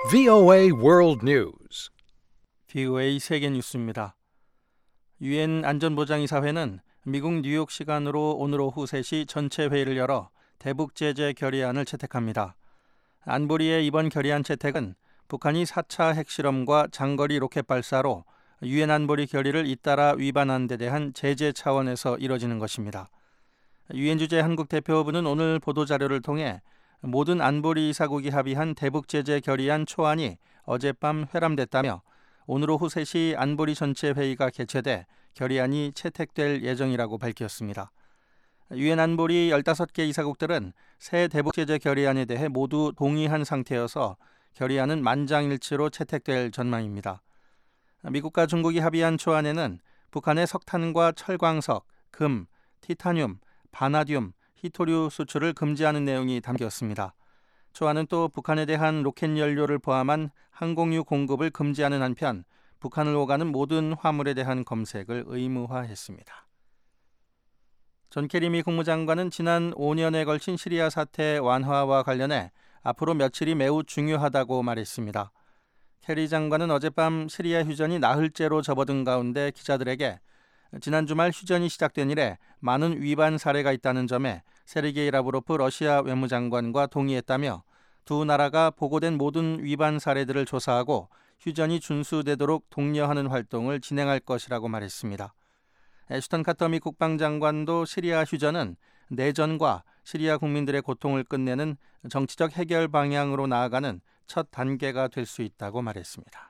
VOA World News. VOA 세계 뉴스입니다. 유엔 안전보장이사회는 미국 뉴욕 시간으로 오늘 오후 3시 전체 회의를 열어 대북 제재 결의안을 채택합니다. 안보리의 이번 결의안 채택은 북한이 4차 핵실험과 장거리 로켓 발사로 유엔 안보리 결의를 잇따라 위반한 데 대한 제재 차원에서 이뤄지는 것입니다. 유엔 주재 한국 대표부는 오늘 보도자료를 통해 모든 안보리 이사국이 합의한 대북 제재 결의안 초안이 어젯밤 회람됐다며 오늘 오후 3시 안보리 전체 회의가 개최돼 결의안이 채택될 예정이라고 밝혔습니다. 유엔 안보리 15개 이사국들은 새 대북 제재 결의안에 대해 모두 동의한 상태여서 결의안은 만장일치로 채택될 전망입니다. 미국과 중국이 합의한 초안에는 북한의 석탄과 철광석, 금, 티타늄, 바나듐, 히토류 수출을 금지하는 내용이 담겼습니다. 초안은 또 북한에 대한 로켓 연료를 포함한 항공유 공급을 금지하는 한편 북한을 오가는 모든 화물에 대한 검색을 의무화했습니다. 존 케리 미 국무장관은 지난 5년에 걸친 시리아 사태 완화와 관련해 앞으로 며칠이 매우 중요하다고 말했습니다. 케리 장관은 어젯밤 시리아 휴전이 나흘째로 접어든 가운데 기자들에게 지난 주말 휴전이 시작된 이래 많은 위반 사례가 있다는 점에 세르게이 라브로프 러시아 외무장관과 동의했다며 두 나라가 보고된 모든 위반 사례들을 조사하고 휴전이 준수되도록 독려하는 활동을 진행할 것이라고 말했습니다. 애슈턴 카터 미 국방장관도 시리아 휴전은 내전과 시리아 국민들의 고통을 끝내는 정치적 해결 방향으로 나아가는 첫 단계가 될 수 있다고 말했습니다.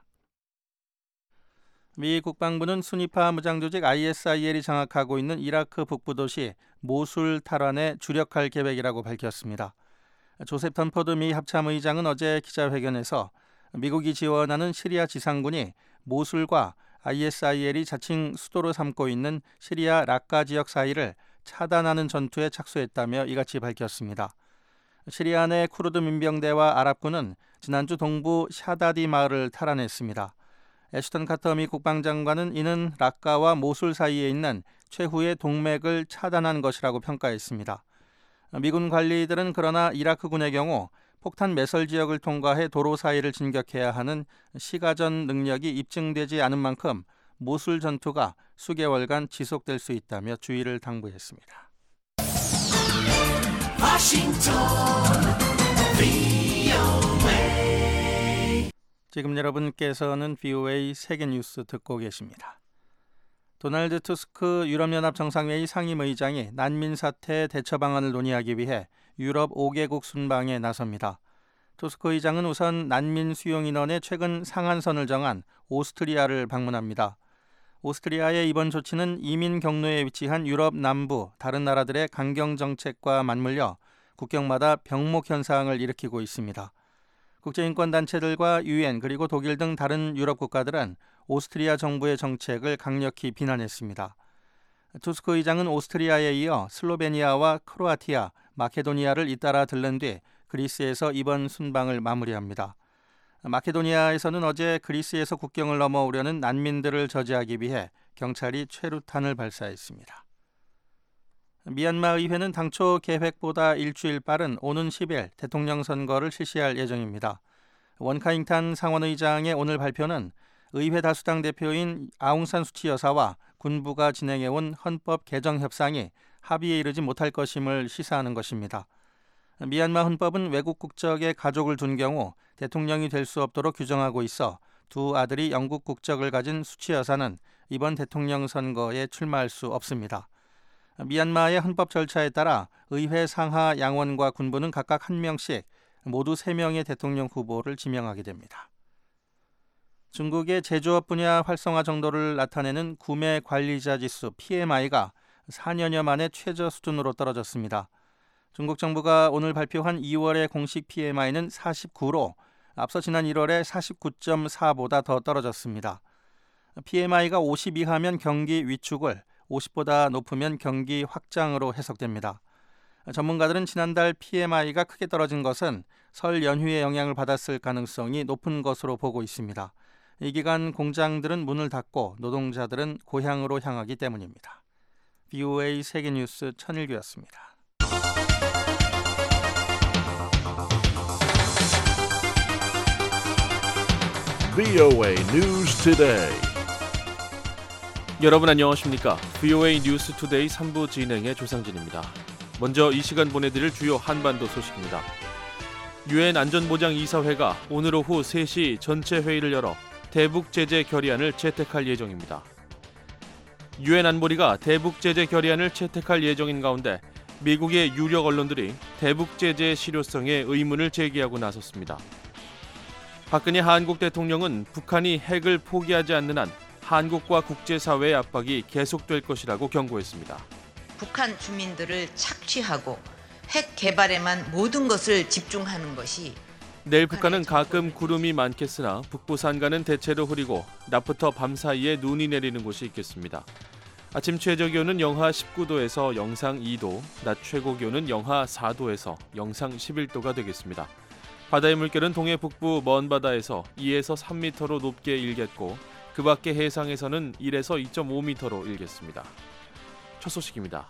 미 국방부는 순위파 무장조직 ISIL이 장악하고 있는 이라크 북부 도시 모술 탈환에 주력할 계획이라고 밝혔습니다. 조셉 던포드 미 합참의장은 어제 기자회견에서 미국이 지원하는 시리아 지상군이 모술과 ISIL이 자칭 수도로 삼고 있는 시리아 라카 지역 사이를 차단하는 전투에 착수했다며 이같이 밝혔습니다. 시리아 내 쿠르드 민병대와 아랍군은 지난주 동부 샤다디 마을을 탈환했습니다. 애슈턴 카터 미 국방장관은 이는 라카와 모술 사이에 있는 최후의 동맥을 차단한 것이라고 평가했습니다. 미군 관리들은 그러나 이라크군의 경우 폭탄 매설 지역을 통과해 도로 사이를 진격해야 하는 시가전 능력이 입증되지 않은 만큼 모술 전투가 수개월간 지속될 수 있다며 주의를 당부했습니다. 지금 여러분께서는 VOA 세계뉴스 듣고 계십니다. 도널드 투스크 유럽연합 정상회의 상임의장이 난민 사태 대처 방안을 논의하기 위해 유럽 5개국 순방에 나섭니다. 투스크 의장은 우선 난민 수용 인원의 최근 상한선을 정한 오스트리아를 방문합니다. 오스트리아의 이번 조치는 이민 경로에 위치한 유럽 남부 다른 나라들의 강경 정책과 맞물려 국경마다 병목 현상을 일으키고 있습니다. 국제인권단체들과 유엔 그리고 독일 등 다른 유럽 국가들은 오스트리아 정부의 정책을 강력히 비난했습니다. 투스크 의장은 오스트리아에 이어 슬로베니아와 크로아티아, 마케도니아를 잇따라 들른 뒤 그리스에서 이번 순방을 마무리합니다. 마케도니아에서는 어제 그리스에서 국경을 넘어오려는 난민들을 저지하기 위해 경찰이 최루탄을 발사했습니다. 미얀마 의회는 당초 계획보다 일주일 빠른 오는 10일 대통령 선거를 실시할 예정입니다. 원카잉탄 상원의장의 오늘 발표는 의회 다수당 대표인 아웅산 수치 여사와 군부가 진행해온 헌법 개정 협상이 합의에 이르지 못할 것임을 시사하는 것입니다. 미얀마 헌법은 외국 국적의 가족을 둔 경우 대통령이 될 수 없도록 규정하고 있어 두 아들이 영국 국적을 가진 수치 여사는 이번 대통령 선거에 출마할 수 없습니다. 미얀마의 헌법 절차에 따라 의회 상하 양원과 군부는 각각 1명씩 모두 3명의 대통령 후보를 지명하게 됩니다. 중국의 제조업 분야 활성화 정도를 나타내는 구매 관리자 지수 PMI가 4년여 만에 최저 수준으로 떨어졌습니다. 중국 정부가 오늘 발표한 2월의 공식 PMI는 49로 앞서 지난 1월에 49.4보다 더 떨어졌습니다. PMI가 50 이하면 경기 위축을, 50보다 높으면 경기 확장으로 해석됩니다. 전문가들은 지난달 PMI가 크게 떨어진 것은 설 연휴의 영향을 받았을 가능성이 높은 것으로 보고 있습니다. 이 기간 공장들은 문을 닫고 노동자들은 고향으로 향하기 때문입니다. VOA 세계뉴스 천일규였습니다. VOA News Today. 여러분 안녕하십니까? VOA 뉴스 투데이 3부 진행의 조상진입니다. 먼저 이 시간 보내드릴 주요 한반도 소식입니다. 유엔 안전보장이사회가 오늘 오후 3시 전체 회의를 열어 대북 제재 결의안을 채택할 예정입니다. 유엔 안보리가 대북 제재 결의안을 채택할 예정인 가운데 미국의 유력 언론들이 대북 제재의 실효성에 의문을 제기하고 나섰습니다. 박근혜 한국 대통령은 북한이 핵을 포기하지 않는 한 한국과 국제사회의 압박이 계속될 것이라고 경고했습니다. 북한 주민들을 착취하고 핵 개발에만 모든 것을 집중하는 것이 내일 북한은 가끔 구름이 많겠으나 북부 산간은 대체로 흐리고 낮부터 밤 사이에 눈이 내리는 곳이 있겠습니다. 아침 최저기온은 영하 19도에서 영상 2도, 낮 최고기온은 영하 4도에서 영상 11도가 되겠습니다. 바다의 물결은 동해 북부 먼 바다에서 2에서 3m로 높게 일겠고 그 밖의 해상에서는 1에서 2.5m로 일겠습니다. 첫 소식입니다.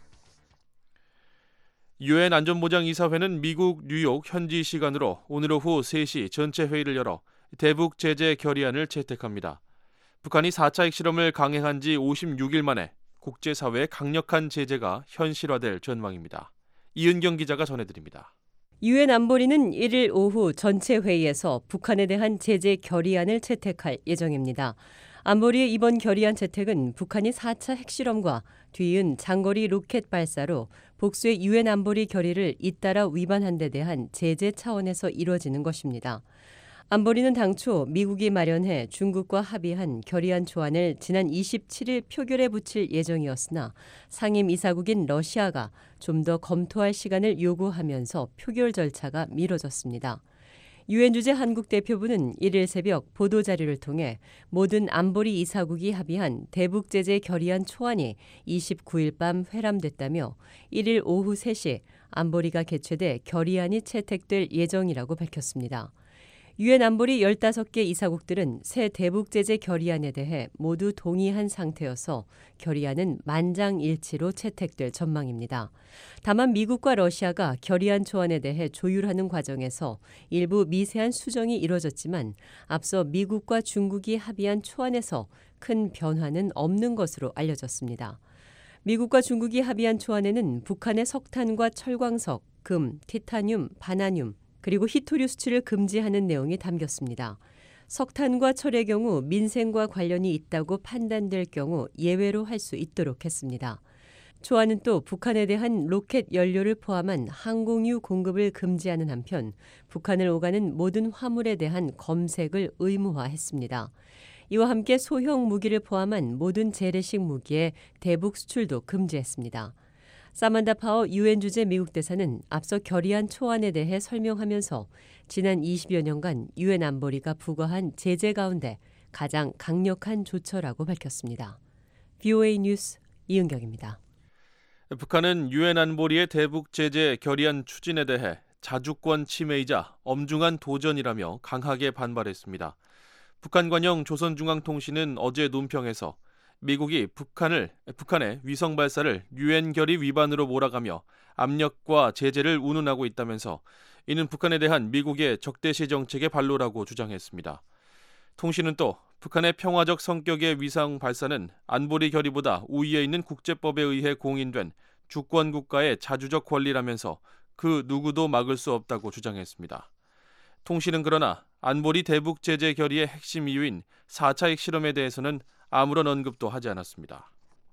유엔 안전보장이사회는 미국 뉴욕 현지 시간으로 오늘 오후 3시 전체 회의를 열어 대북 제재 결의안을 채택합니다. 북한이 4차 핵실험을 강행한 지 56일 만에 국제사회의 강력한 제재가 현실화될 전망입니다. 이은경 기자가 전해드립니다. 유엔 안보리는 1일 오후 전체 회의에서 북한에 대한 제재 결의안을 채택할 예정입니다. 안보리의 이번 결의안 채택은 북한이 4차 핵실험과 뒤이은 장거리 로켓 발사로 복수의 유엔 안보리 결의를 잇따라 위반한 데 대한 제재 차원에서 이뤄지는 것입니다. 안보리는 당초 미국이 마련해 중국과 합의한 결의안 초안을 지난 27일 표결에 붙일 예정이었으나 상임 이사국인 러시아가 좀 더 검토할 시간을 요구하면서 표결 절차가 미뤄졌습니다. 유엔 주재 한국 대표부는 1일 새벽 보도자료를 통해 모든 안보리 이사국이 합의한 대북 제재 결의안 초안이 29일 밤 회람됐다며 1일 오후 3시 안보리가 개최돼 결의안이 채택될 예정이라고 밝혔습니다. 유엔 안보리 15개 이사국들은 새 대북 제재 결의안에 대해 모두 동의한 상태여서 결의안은 만장일치로 채택될 전망입니다. 다만 미국과 러시아가 결의안 초안에 대해 조율하는 과정에서 일부 미세한 수정이 이뤄졌지만 앞서 미국과 중국이 합의한 초안에서 큰 변화는 없는 것으로 알려졌습니다. 미국과 중국이 합의한 초안에는 북한의 석탄과 철광석, 금, 티타늄, 바나늄, 그리고 히토류 수출을 금지하는 내용이 담겼습니다. 석탄과 철의 경우 민생과 관련이 있다고 판단될 경우 예외로 할 수 있도록 했습니다. 초안은 또 북한에 대한 로켓 연료를 포함한 항공유 공급을 금지하는 한편 북한을 오가는 모든 화물에 대한 검색을 의무화했습니다. 이와 함께 소형 무기를 포함한 모든 재래식 무기의 대북 수출도 금지했습니다. 사만다 파워 유엔 주재 미국 대사는 앞서 결의안 초안에 대해 설명하면서 지난 20여 년간 유엔 안보리가 부과한 제재 가운데 가장 강력한 조처라고 밝혔습니다. VOA 뉴스 이은경입니다. 북한은 유엔 안보리의 대북 제재 결의안 추진에 대해 자주권 침해이자 엄중한 도전이라며 강하게 반발했습니다. 북한 관영 조선중앙통신은 어제 논평에서 미국이 북한의 위성 발사를 유엔 결의 위반으로 몰아가며 압력과 제재를 운운하고 있다면서 이는 북한에 대한 미국의 적대시 정책의 발로라고 주장했습니다. 통신은 또 북한의 평화적 성격의 위성 발사는 안보리 결의보다 우위에 있는 국제법에 의해 공인된 주권 국가의 자주적 권리라면서 그 누구도 막을 수 없다고 주장했습니다. 통신은 그러나 안보리 대북 제재 결의의 핵심 이유인 4차 핵실험에 대해서는 아무런 언급도 하지 않았습니다.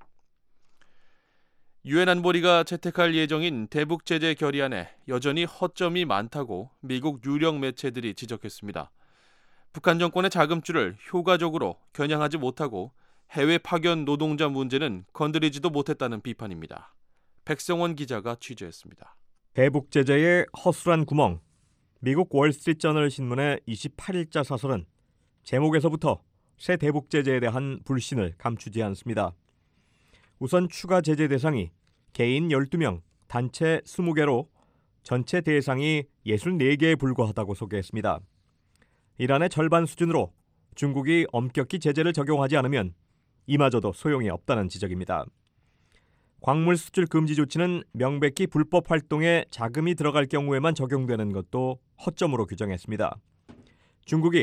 유엔 안보리가 채택할 예정인 대북 제재 결의안에 여전히 허점이 많다고 미국 유력 매체들이 지적했습니다. 북한 정권의 자금줄을 효과적으로 겨냥하지 못하고 해외 파견 노동자 문제는 건드리지도 못했다는 비판입니다. 백성원 기자가 취재했습니다. 대북 제재의 허술한 구멍. 미국 월스트리트저널 신문의 28일자 사설은 제목에서부터 새 대북 제재에 대한 불신을 감추지 않습니다. 우선 추가 제재 대상이 개인 12명, 단체 20개로 전체 대상이 64개에 불과하다고 소개했습니다. 이란의 절반 수준으로 중국이 엄격히 제재를 적용하지 않으면 이마저도 소용이 없다는 지적입니다. 광물 수출 금지 조치는 명백히 불법 활동에 자금이 들어갈 경우에만 적용되는 것도 허점으로 규정했습니다. 중국이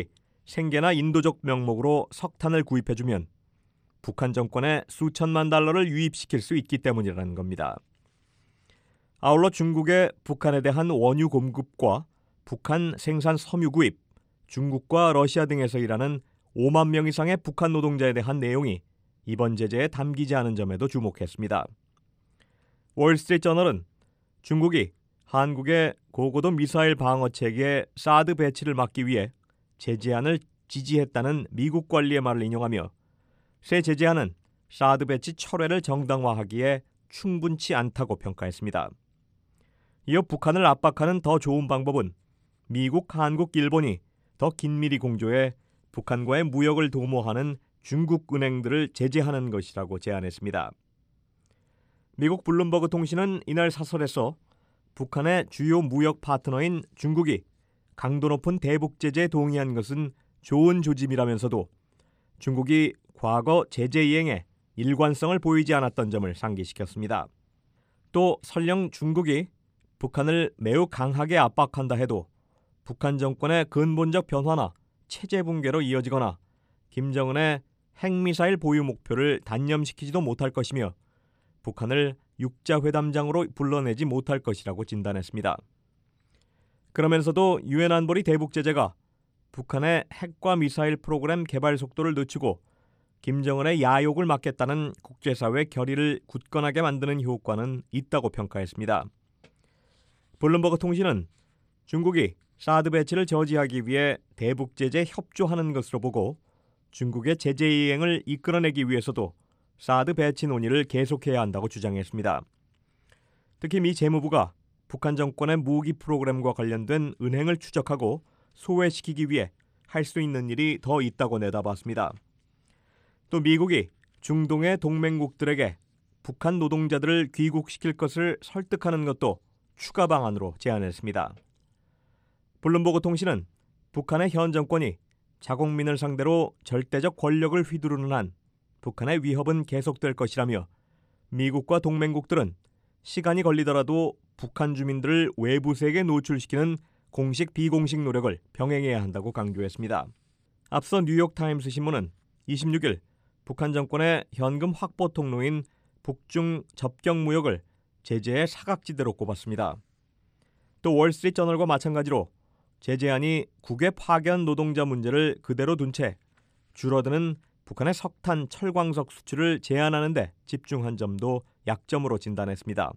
생계나 인도적 명목으로 석탄을 구입해주면 북한 정권에 수천만 달러를 유입시킬 수 있기 때문이라는 겁니다. 아울러 중국의 북한에 대한 원유 공급과 북한 생산 섬유 구입, 중국과 러시아 등에서 일하는 5만 명 이상의 북한 노동자에 대한 내용이 이번 제재에 담기지 않은 점에도 주목했습니다. 월스트리트저널은 중국이 한국의 고고도 미사일 방어 체계 사드 배치를 막기 위해 제재안을 지지했다는 미국 관리의 말을 인용하며 새 제재안은 사드 배치 철회를 정당화하기에 충분치 않다고 평가했습니다. 이어 북한을 압박하는 더 좋은 방법은 미국, 한국, 일본이 더 긴밀히 공조해 북한과의 무역을 도모하는 중국 은행들을 제재하는 것이라고 제안했습니다. 미국 블룸버그 통신은 이날 사설에서 북한의 주요 무역 파트너인 중국이 강도 높은 대북 제재에 동의한 것은 좋은 조짐이라면서도 중국이 과거 제재 이행에 일관성을 보이지 않았던 점을 상기시켰습니다. 또 설령 중국이 북한을 매우 강하게 압박한다 해도 북한 정권의 근본적 변화나 체제 붕괴로 이어지거나 김정은의 핵미사일 보유 목표를 단념시키지도 못할 것이며 북한을 육자회담장으로 불러내지 못할 것이라고 진단했습니다. 그러면서도 유엔 안보리 대북 제재가 북한의 핵과 미사일 프로그램 개발 속도를 늦추고 김정은의 야욕을 막겠다는 국제사회 결의를 굳건하게 만드는 효과는 있다고 평가했습니다. 블룸버그 통신은 중국이 사드 배치를 저지하기 위해 대북 제재에 협조하는 것으로 보고 중국의 제재 이행을 이끌어내기 위해서도 사드 배치 논의를 계속해야 한다고 주장했습니다. 특히 미 재무부가 북한 정권의 무기 프로그램과 관련된 은행을 추적하고 소외시키기 위해 할 수 있는 일이 더 있다고 내다봤습니다. 또 미국이 중동의 동맹국들에게 북한 노동자들을 귀국시킬 것을 설득하는 것도 추가 방안으로 제안했습니다. 블룸버그 통신은 북한의 현 정권이 자국민을 상대로 절대적 권력을 휘두르는 한 북한의 위협은 계속될 것이라며 미국과 동맹국들은 시간이 걸리더라도 북한 주민들을 외부 세계에 노출시키는 공식 비공식 노력을 병행해야 한다고 강조했습니다. 앞서 뉴욕타임스 신문은 26일 북한 정권의 현금 확보 통로인 북중 접경 무역을 제재의 사각지대로 꼽았습니다. 또 월스트리트저널과 마찬가지로 제재안이 국외 파견 노동자 문제를 그대로 둔 채 줄어드는 북한의 석탄, 철광석 수출을 제한하는 데 집중한 점도 약점으로 진단했습니다.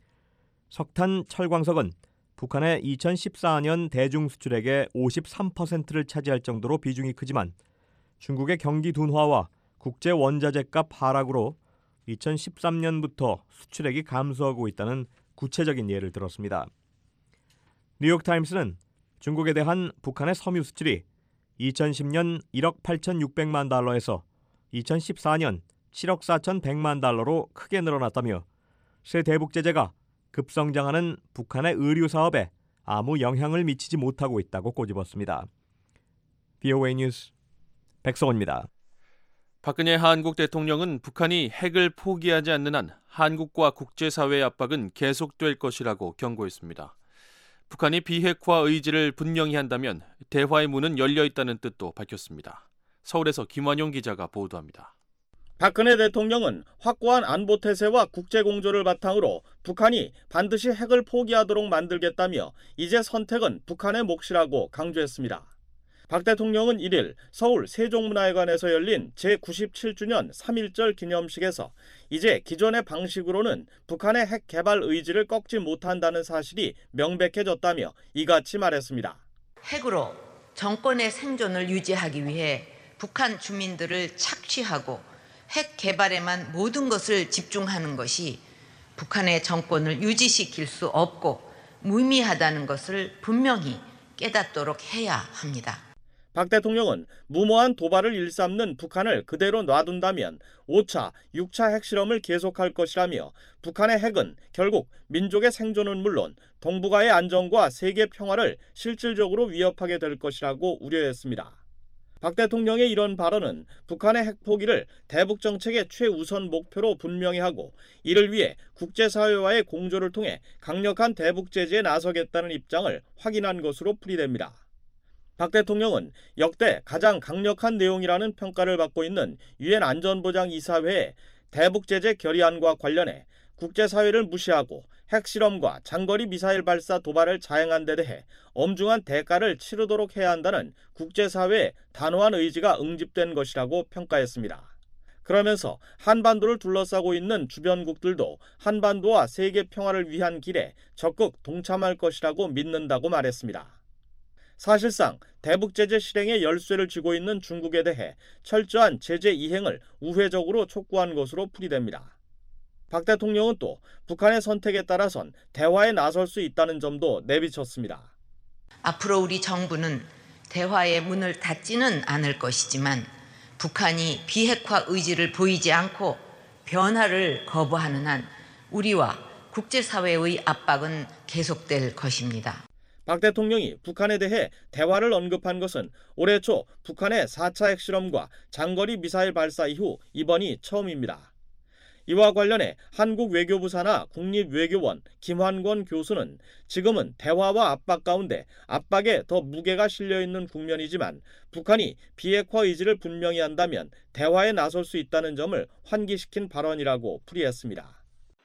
석탄, 철광석은 북한의 2014년 대중 수출액의 53%를 차지할 정도로 비중이 크지만 중국의 경기 둔화와 국제 원자재값 하락으로 2013년부터 수출액이 감소하고 있다는 구체적인 예를 들었습니다. 뉴욕타임스는 중국에 대한 북한의 섬유 수출이 2010년 1억 8,600만 달러에서 2014년 7억 4,100만 달러로 크게 늘어났다며 새 대북 제재가 급성장하는 북한의 의류 사업에 아무 영향을 미치지 못하고 있다고 꼬집었습니다. VOA 뉴스 백성원입니다. 박근혜 한국 대통령은 북한이 핵을 포기하지 않는 한 한국과 국제사회의 압박은 계속될 것이라고 경고했습니다. 북한이 비핵화 의지를 분명히 한다면 대화의 문은 열려 있다는 뜻도 밝혔습니다. 서울에서 김완용 기자가 보도합니다. 박근혜 대통령은 확고한 안보 태세와 국제 공조를 바탕으로 북한이 반드시 핵을 포기하도록 만들겠다며 이제 선택은 북한의 몫이라고 강조했습니다. 박 대통령은 1일 서울 세종문화회관에서 열린 제97주년 3.1절 기념식에서 이제 기존의 방식으로는 북한의 핵 개발 의지를 꺾지 못한다는 사실이 명백해졌다며 이같이 말했습니다. 핵으로 정권의 생존을 유지하기 위해 북한 주민들을 착취하고 핵 개발에만 모든 것을 집중하는 것이 북한의 정권을 유지시킬 수 없고 무의미하다는 것을 분명히 깨닫도록 해야 합니다. 박 대통령은 무모한 도발을 일삼는 북한을 그대로 놔둔다면 5차, 6차 핵실험을 계속할 것이라며 북한의 핵은 결국 민족의 생존은 물론 동북아의 안정과 세계 평화를 실질적으로 위협하게 될 것이라고 우려했습니다. 박 대통령의 이런 발언은 북한의 핵 포기를 대북 정책의 최우선 목표로 분명히 하고 이를 위해 국제사회와의 공조를 통해 강력한 대북 제재에 나서겠다는 입장을 확인한 것으로 풀이됩니다. 박 대통령은 역대 가장 강력한 내용이라는 평가를 받고 있는 유엔 안전보장이사회의 대북 제재 결의안과 관련해 국제사회를 무시하고 핵실험과 장거리 미사일 발사 도발을 자행한 데 대해 엄중한 대가를 치르도록 해야 한다는 국제사회의 단호한 의지가 응집된 것이라고 평가했습니다. 그러면서 한반도를 둘러싸고 있는 주변국들도 한반도와 세계 평화를 위한 길에 적극 동참할 것이라고 믿는다고 말했습니다. 사실상 대북 제재 실행에 열쇠를 쥐고 있는 중국에 대해 철저한 제재 이행을 우회적으로 촉구한 것으로 풀이됩니다. 박 대통령은 또 북한의 선택에 따라선 대화에 나설 수 있다는 점도 내비쳤습니다. 앞으로 우리 정부는 대화의 문을 닫지는 않을 것이지만 북한이 비핵화 의지를 보이지 않고 변화를 거부하는 한 우리와 국제사회의 압박은 계속될 것입니다. 박 대통령이 북한에 대해 대화를 언급한 것은 올해 초 북한의 4차 핵실험과 장거리 미사일 발사 이후 이번이 처음입니다. 이와 관련해 한국 외교부 산하 국립외교원 김환권 교수는 지금은 대화와 압박 가운데 압박에 더 무게가 실려있는 국면이지만 북한이 비핵화 의지를 분명히 한다면 대화에 나설 수 있다는 점을 환기시킨 발언이라고 풀이했습니다.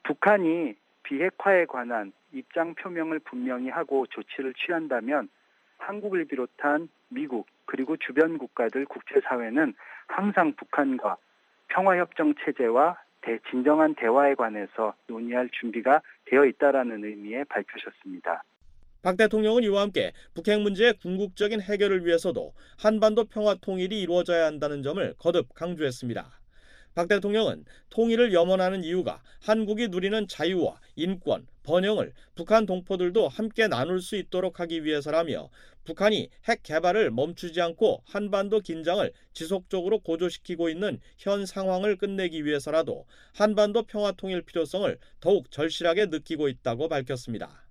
북한이 비핵화에 관한 입장 표명을 분명히 하고 조치를 취한다면 한국을 비롯한 미국 그리고 주변 국가들 국제사회는 항상 북한과 평화협정 체제와 진정한 대화에 관해서 논의할 준비가 되어 있다라는 의미의 발표셨습니다. 박 대통령은 이와 함께 북핵 문제의 궁극적인 해결을 위해서도 한반도 평화 통일이 이루어져야 한다는 점을 거듭 강조했습니다. 박 대통령은 통일을 염원하는 이유가 한국이 누리는 자유와 인권, 번영을 북한 동포들도 함께 나눌 수 있도록 하기 위해서라며 북한이 핵 개발을 멈추지 않고 한반도 긴장을 지속적으로 고조시키고 있는 현 상황을 끝내기 위해서라도 한반도 평화 통일 필요성을 더욱 절실하게 느끼고 있다고 밝혔습니다.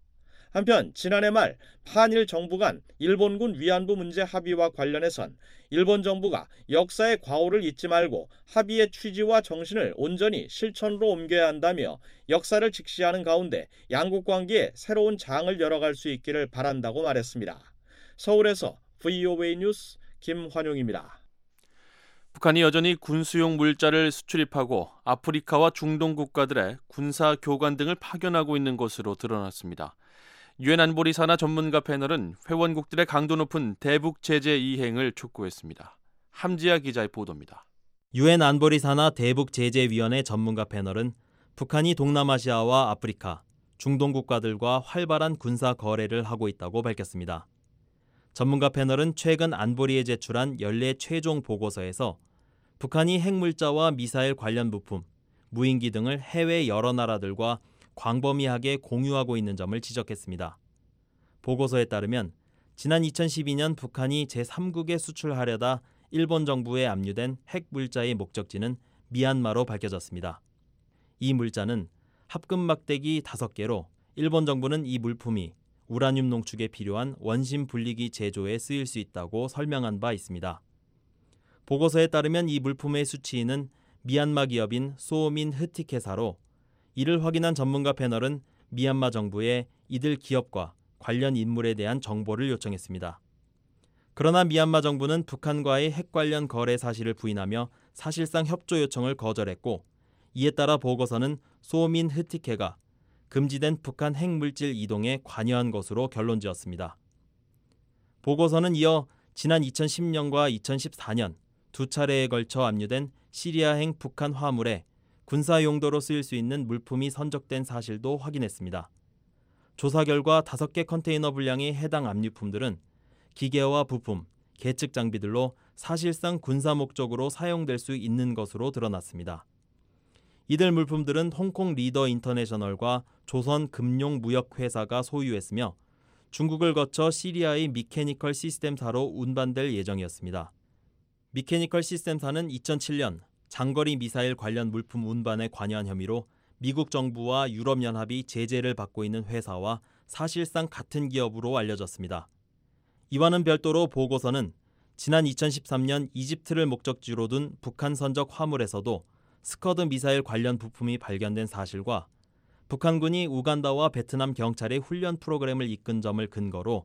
한편 지난해 말 한일 정부 간 일본군 위안부 문제 합의와 관련해선 일본 정부가 역사의 과오를 잊지 말고 합의의 취지와 정신을 온전히 실천으로 옮겨야 한다며 역사를 직시하는 가운데 양국 관계에 새로운 장을 열어갈 수 있기를 바란다고 말했습니다. 서울에서 VOA 뉴스 김환용입니다. 북한이 여전히 군수용 물자를 수출입하고 아프리카와 중동 국가들의 군사 교관 등을 파견하고 있는 것으로 드러났습니다. 유엔 안보리 산하 전문가 패널은 회원국들의 강도 높은 대북 제재 이행을 촉구했습니다. 함지아 기자의 보도입니다. 유엔 안보리 산하 대북 제재위원회 전문가 패널은 북한이 동남아시아와 아프리카, 중동 국가들과 활발한 군사 거래를 하고 있다고 밝혔습니다. 전문가 패널은 최근 안보리에 제출한 연례 최종 보고서에서 북한이 핵물자와 미사일 관련 부품, 무인기 등을 해외 여러 나라들과 광범위하게 공유하고 있는 점을 지적했습니다. 보고서에 따르면 지난 2012년 북한이 제3국에 수출하려다 일본 정부에 압류된 핵물자의 목적지는 미얀마로 밝혀졌습니다. 이 물자는 합금 막대기 5개로 일본 정부는 이 물품이 우라늄 농축에 필요한 원심 분리기 제조에 쓰일 수 있다고 설명한 바 있습니다. 보고서에 따르면 이 물품의 수취인은 미얀마 기업인 소민 흐틱회사로 이를 확인한 전문가 패널은 미얀마 정부에 이들 기업과 관련 인물에 대한 정보를 요청했습니다. 그러나 미얀마 정부는 북한과의 핵 관련 거래 사실을 부인하며 사실상 협조 요청을 거절했고 이에 따라 보고서는 소민 흐틱회가 금지된 북한 핵물질 이동에 관여한 것으로 결론지었습니다. 보고서는 이어 지난 2010년과 2014년 두 차례에 걸쳐 압류된 시리아행 북한 화물에 군사 용도로 쓰일 수 있는 물품이 선적된 사실도 확인했습니다. 조사 결과 5개 컨테이너 분량의 해당 압류품들은 기계와 부품, 계측 장비들로 사실상 군사 목적으로 사용될 수 있는 것으로 드러났습니다. 이들 물품들은 홍콩 리더 인터내셔널과 조선금융무역회사가 소유했으며 중국을 거쳐 시리아의 미케니컬 시스템사로 운반될 예정이었습니다. 미케니컬 시스템사는 2007년 장거리 미사일 관련 물품 운반에 관여한 혐의로 미국 정부와 유럽연합이 제재를 받고 있는 회사와 사실상 같은 기업으로 알려졌습니다. 이와는 별도로 보고서는 지난 2013년 이집트를 목적지로 둔 북한 선적 화물에서도 스커드 미사일 관련 부품이 발견된 사실과 북한군이 우간다와 베트남 경찰의 훈련 프로그램을 이끈 점을 근거로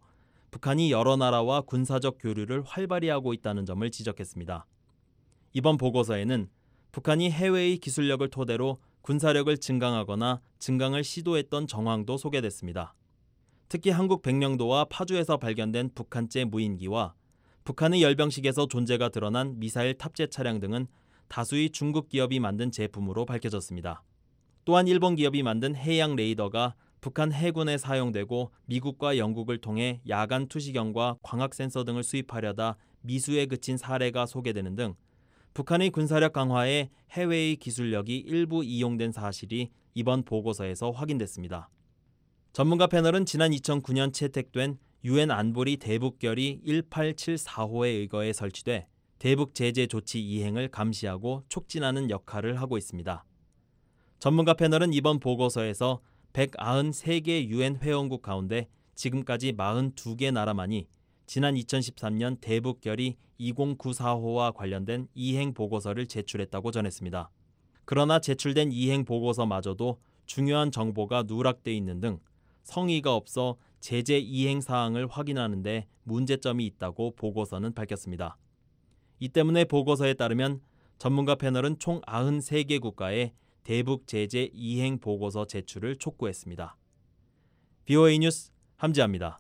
북한이 여러 나라와 군사적 교류를 활발히 하고 있다는 점을 지적했습니다. 이번 보고서에는 북한이 해외의 기술력을 토대로 군사력을 증강하거나 증강을 시도했던 정황도 소개됐습니다. 특히 한국 백령도와 파주에서 발견된 북한제 무인기와 북한의 열병식에서 존재가 드러난 미사일 탑재 차량 등은 다수의 중국 기업이 만든 제품으로 밝혀졌습니다. 또한 일본 기업이 만든 해양 레이더가 북한 해군에 사용되고 미국과 영국을 통해 야간 투시경과 광학 센서 등을 수입하려다 미수에 그친 사례가 소개되는 등 북한의 군사력 강화에 해외의 기술력이 일부 이용된 사실이 이번 보고서에서 확인됐습니다. 전문가 패널은 지난 2009년 채택된 유엔 안보리 대북결의 1874호에 의거해 설치돼 대북 제재 조치 이행을 감시하고 촉진하는 역할을 하고 있습니다. 전문가 패널은 이번 보고서에서 193개 유엔 회원국 가운데 지금까지 42개 나라만이 지난 2013년 대북결의 2094호와 관련된 이행 보고서를 제출했다고 전했습니다. 그러나 제출된 이행 보고서마저도 중요한 정보가 누락돼 있는 등 성의가 없어 제재 이행 사항을 확인하는 데 문제점이 있다고 보고서는 밝혔습니다. 이 때문에 보고서에 따르면 전문가 패널은 총 93개 국가에 대북 제재 이행 보고서 제출을 촉구했습니다. VOA 뉴스 함지아입니다.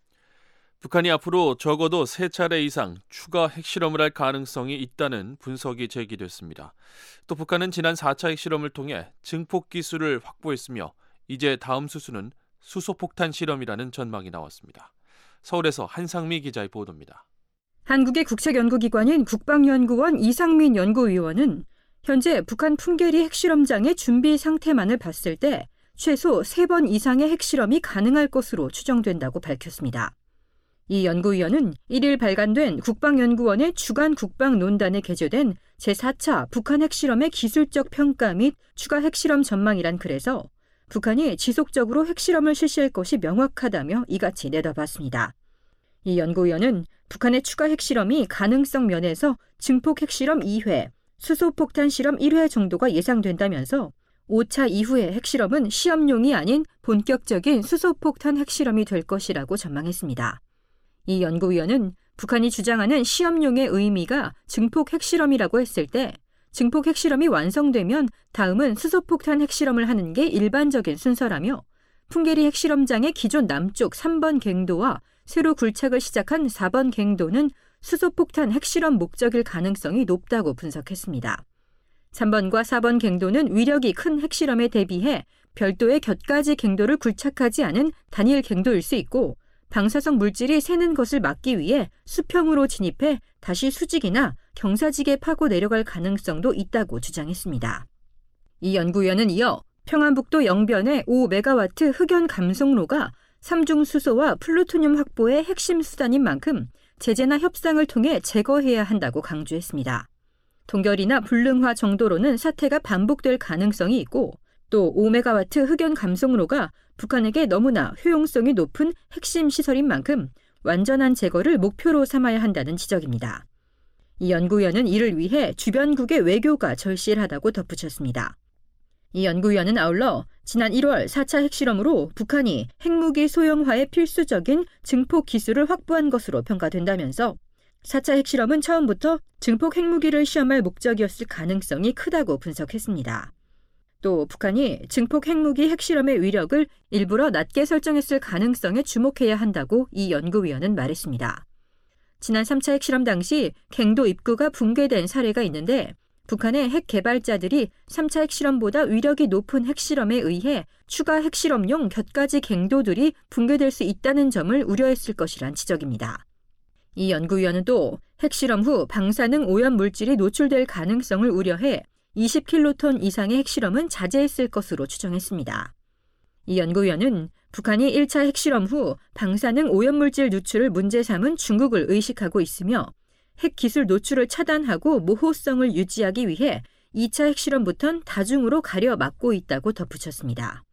북한이 앞으로 적어도 3차례 이상 추가 핵실험을 할 가능성이 있다는 분석이 제기됐습니다. 또 북한은 지난 4차 핵실험을 통해 증폭 기술을 확보했으며 이제 다음 수순은 수소폭탄 실험이라는 전망이 나왔습니다. 서울에서 한상미 기자의 보도입니다. 한국의 국책연구기관인 국방연구원 이상민 연구위원은 현재 북한 풍계리 핵실험장의 준비 상태만을 봤을 때 최소 3번 이상의 핵실험이 가능할 것으로 추정된다고 밝혔습니다. 이 연구위원은 1일 발간된 국방연구원의 주간 국방논단에 게재된 제4차 북한 핵실험의 기술적 평가 및 추가 핵실험 전망이란 글에서 북한이 지속적으로 핵실험을 실시할 것이 명확하다며 이같이 내다봤습니다. 이 연구위원은 북한의 추가 핵실험이 가능성 면에서 증폭 핵실험 2회, 수소폭탄 실험 1회 정도가 예상된다면서 5차 이후의 핵실험은 시험용이 아닌 본격적인 수소폭탄 핵실험이 될 것이라고 전망했습니다. 이 연구위원은 북한이 주장하는 시험용의 의미가 증폭 핵실험이라고 했을 때 증폭 핵실험이 완성되면 다음은 수소폭탄 핵실험을 하는 게 일반적인 순서라며 풍계리 핵실험장의 기존 남쪽 3번 갱도와 새로 굴착을 시작한 4번 갱도는 수소폭탄 핵실험 목적일 가능성이 높다고 분석했습니다. 3번과 4번 갱도는 위력이 큰 핵실험에 대비해 별도의 곁가지 갱도를 굴착하지 않은 단일 갱도일 수 있고 방사성 물질이 새는 것을 막기 위해 수평으로 진입해 다시 수직이나 경사지게 파고 내려갈 가능성도 있다고 주장했습니다. 이 연구위원은 이어 평안북도 영변의 5메가와트 흑연 감속로가 삼중 수소와 플루토늄 확보의 핵심 수단인 만큼 제재나 협상을 통해 제거해야 한다고 강조했습니다. 동결이나 불능화 정도로는 사태가 반복될 가능성이 있고 또 5메가와트 흑연 감속로가 북한에게 너무나 효용성이 높은 핵심 시설인 만큼 완전한 제거를 목표로 삼아야 한다는 지적입니다. 이 연구위원은 이를 위해 주변국의 외교가 절실하다고 덧붙였습니다. 이 연구위원은 아울러 지난 1월 4차 핵실험으로 북한이 핵무기 소형화에 필수적인 증폭 기술을 확보한 것으로 평가된다면서 4차 핵실험은 처음부터 증폭 핵무기를 시험할 목적이었을 가능성이 크다고 분석했습니다. 또 북한이 증폭 핵무기 핵실험의 위력을 일부러 낮게 설정했을 가능성에 주목해야 한다고 이 연구위원은 말했습니다. 지난 3차 핵실험 당시 갱도 입구가 붕괴된 사례가 있는데 북한의 핵 개발자들이 3차 핵실험보다 위력이 높은 핵실험에 의해 추가 핵실험용 곁가지 갱도들이 붕괴될 수 있다는 점을 우려했을 것이란 지적입니다. 이 연구위원은 또 핵실험 후 방사능 오염 물질이 노출될 가능성을 우려해 20킬로톤 이상의 핵실험은 자제했을 것으로 추정했습니다. 이 연구위원은 북한이 1차 핵실험 후 방사능 오염물질 누출을 문제 삼은 중국을 의식하고 있으며 핵기술 노출을 차단하고 모호성을 유지하기 위해 2차 핵실험부터는 다중으로 가려 막고 있다고 덧붙였습니다.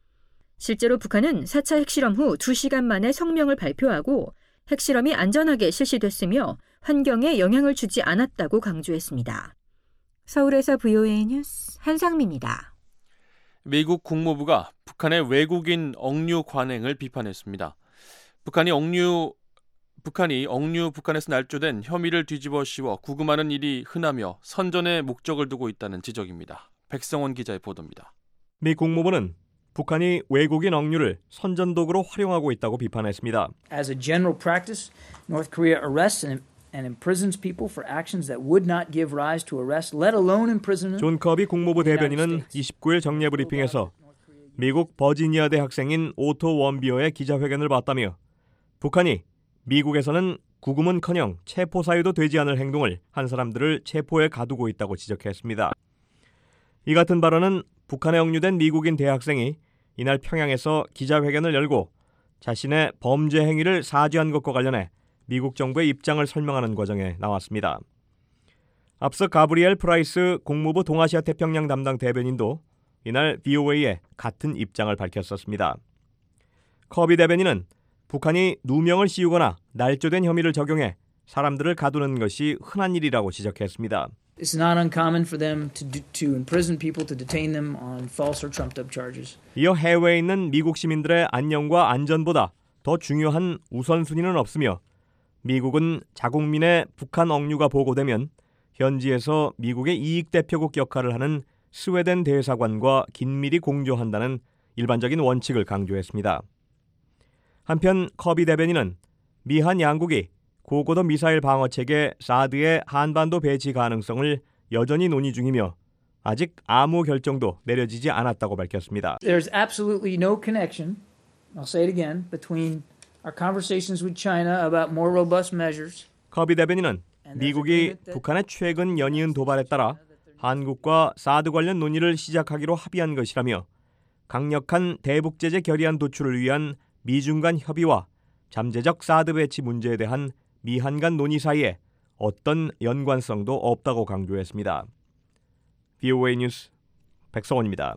실제로 북한은 4차 핵실험 후 2시간 만에 성명을 발표하고 핵실험이 안전하게 실시됐으며 환경에 영향을 주지 않았다고 강조했습니다. 서울에서 VOA 뉴스 한상미입니다. 미국 국무부가 북한의 외국인 억류 관행을 비판했습니다. 북한이 억류 북한이 억류 북한에서 날조된 혐의를 뒤집어 씌워 구금하는 일이 흔하며 선전에 목적을 두고 있다는 지적입니다. 백성원 기자의 보도입니다. 미 국무부는 북한이 외국인 억류를 선전도구로 활용하고 있다고 비판했습니다. As a general practice, North Korea arrests and imprisons people for actions that would not give rise to arrest, let alone imprisonment. 존 커비 국무부 대변인은 29일 정례 브리핑에서 미국 버지니아대 학생인 오토 원비어의 기자회견을 봤다며 북한이 미국에서는 구금은커녕 체포 사유도 되지 않을 행동을 한 사람들을 체포해 가두고 있다고 지적했습니다. 이 같은 발언은 북한에 억류된 미국인 대학생이 이날 평양에서 기자회견을 열고 자신의 범죄 행위를 사죄한 것과 관련해 미국 정부의 입장을 설명하는 과정에 나왔습니다. 앞서 가브리엘 프라이스 국무부 동아시아 태평양 담당 대변인도 이날 VOA에 같은 입장을 밝혔었습니다. 커비 대변인은 북한이 누명을 씌우거나 날조된 혐의를 적용해 사람들을 가두는 것이 흔한 일이라고 지적했습니다. It's not uncommon for them to imprison people, to detain them on false or trumped up charges. 이어 해외에 있는 미국 시민들의 안녕과 안전보다 더 중요한 우선순위는 없으며 미국은 자국민의 북한 억류가 보고되면 현지에서 미국의 이익 대표국 역할을 하는 스웨덴 대사관과 긴밀히 공조한다는 일반적인 원칙을 강조했습니다. 한편 커비 대변인은 미한 양국이 고고도 미사일 방어체계 사드의 한반도 배치 가능성을 여전히 논의 중이며 아직 아무 결정도 내려지지 않았다고 밝혔습니다. There's absolutely no connection, I'll say it again, between our conversations with China about more robust measures. 커비 대변인은 미국이 북한의 최근 연이은 도발에 따라 한국과 사드 관련 논의를 시작하기로 합의한 것이라며 강력한 대북 제재 결의안 도출을 위한 미중 간 협의와 잠재적 사드 배치 문제에 대한 미한 간 논의 사이에 어떤 연관성도 없다고 강조했습니다. VOA 뉴스 백성원입니다.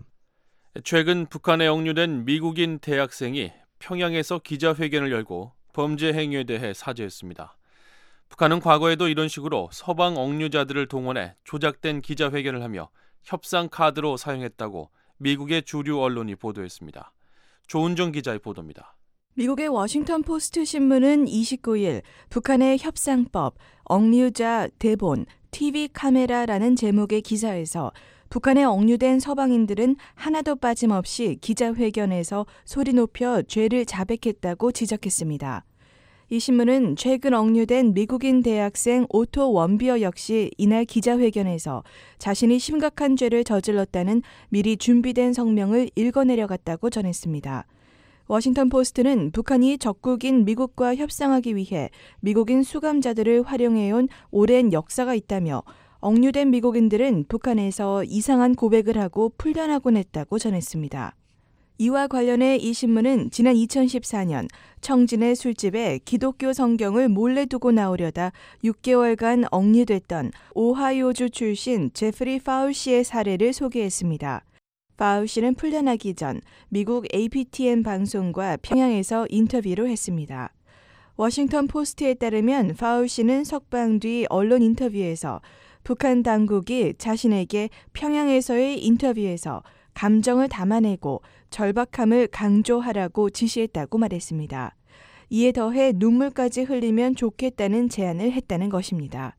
최근 북한에 억류된 미국인 대학생이 평양에서 기자회견을 열고 범죄 행위에 대해 사죄했습니다. 북한은 과거에도 이런 식으로 서방 억류자들을 동원해 조작된 기자회견을 하며 협상 카드로 사용했다고 미국의 주류 언론이 보도했습니다. 조은정 기자의 보도입니다. 미국의 워싱턴 포스트 신문은 29일 북한의 협상법, 억류자 대본, TV 카메라라는 제목의 기사에서 북한에 억류된 서방인들은 하나도 빠짐없이 기자회견에서 소리 높여 죄를 자백했다고 지적했습니다. 이 신문은 최근 억류된 미국인 대학생 오토 원비어 역시 이날 기자회견에서 자신이 심각한 죄를 저질렀다는 미리 준비된 성명을 읽어내려갔다고 전했습니다. 워싱턴 포스트는 북한이 적국인 미국과 협상하기 위해 미국인 수감자들을 활용해온 오랜 역사가 있다며 억류된 미국인들은 북한에서 이상한 고백을 하고 풀려나곤 했다고 전했습니다. 이와 관련해 이 신문은 지난 2014년 청진의 술집에 기독교 성경을 몰래 두고 나오려다 6개월간 억류됐던 오하이오주 출신 제프리 파울 씨의 사례를 소개했습니다. 파울 씨는 풀려나기 전 미국 APTN 방송과 평양에서 인터뷰를 했습니다. 워싱턴 포스트에 따르면 파울 씨는 석방 뒤 언론 인터뷰에서 북한 당국이 자신에게 평양에서의 인터뷰에서 감정을 담아내고 절박함을 강조하라고 지시했다고 말했습니다. 이에 더해 눈물까지 흘리면 좋겠다는 제안을 했다는 것입니다.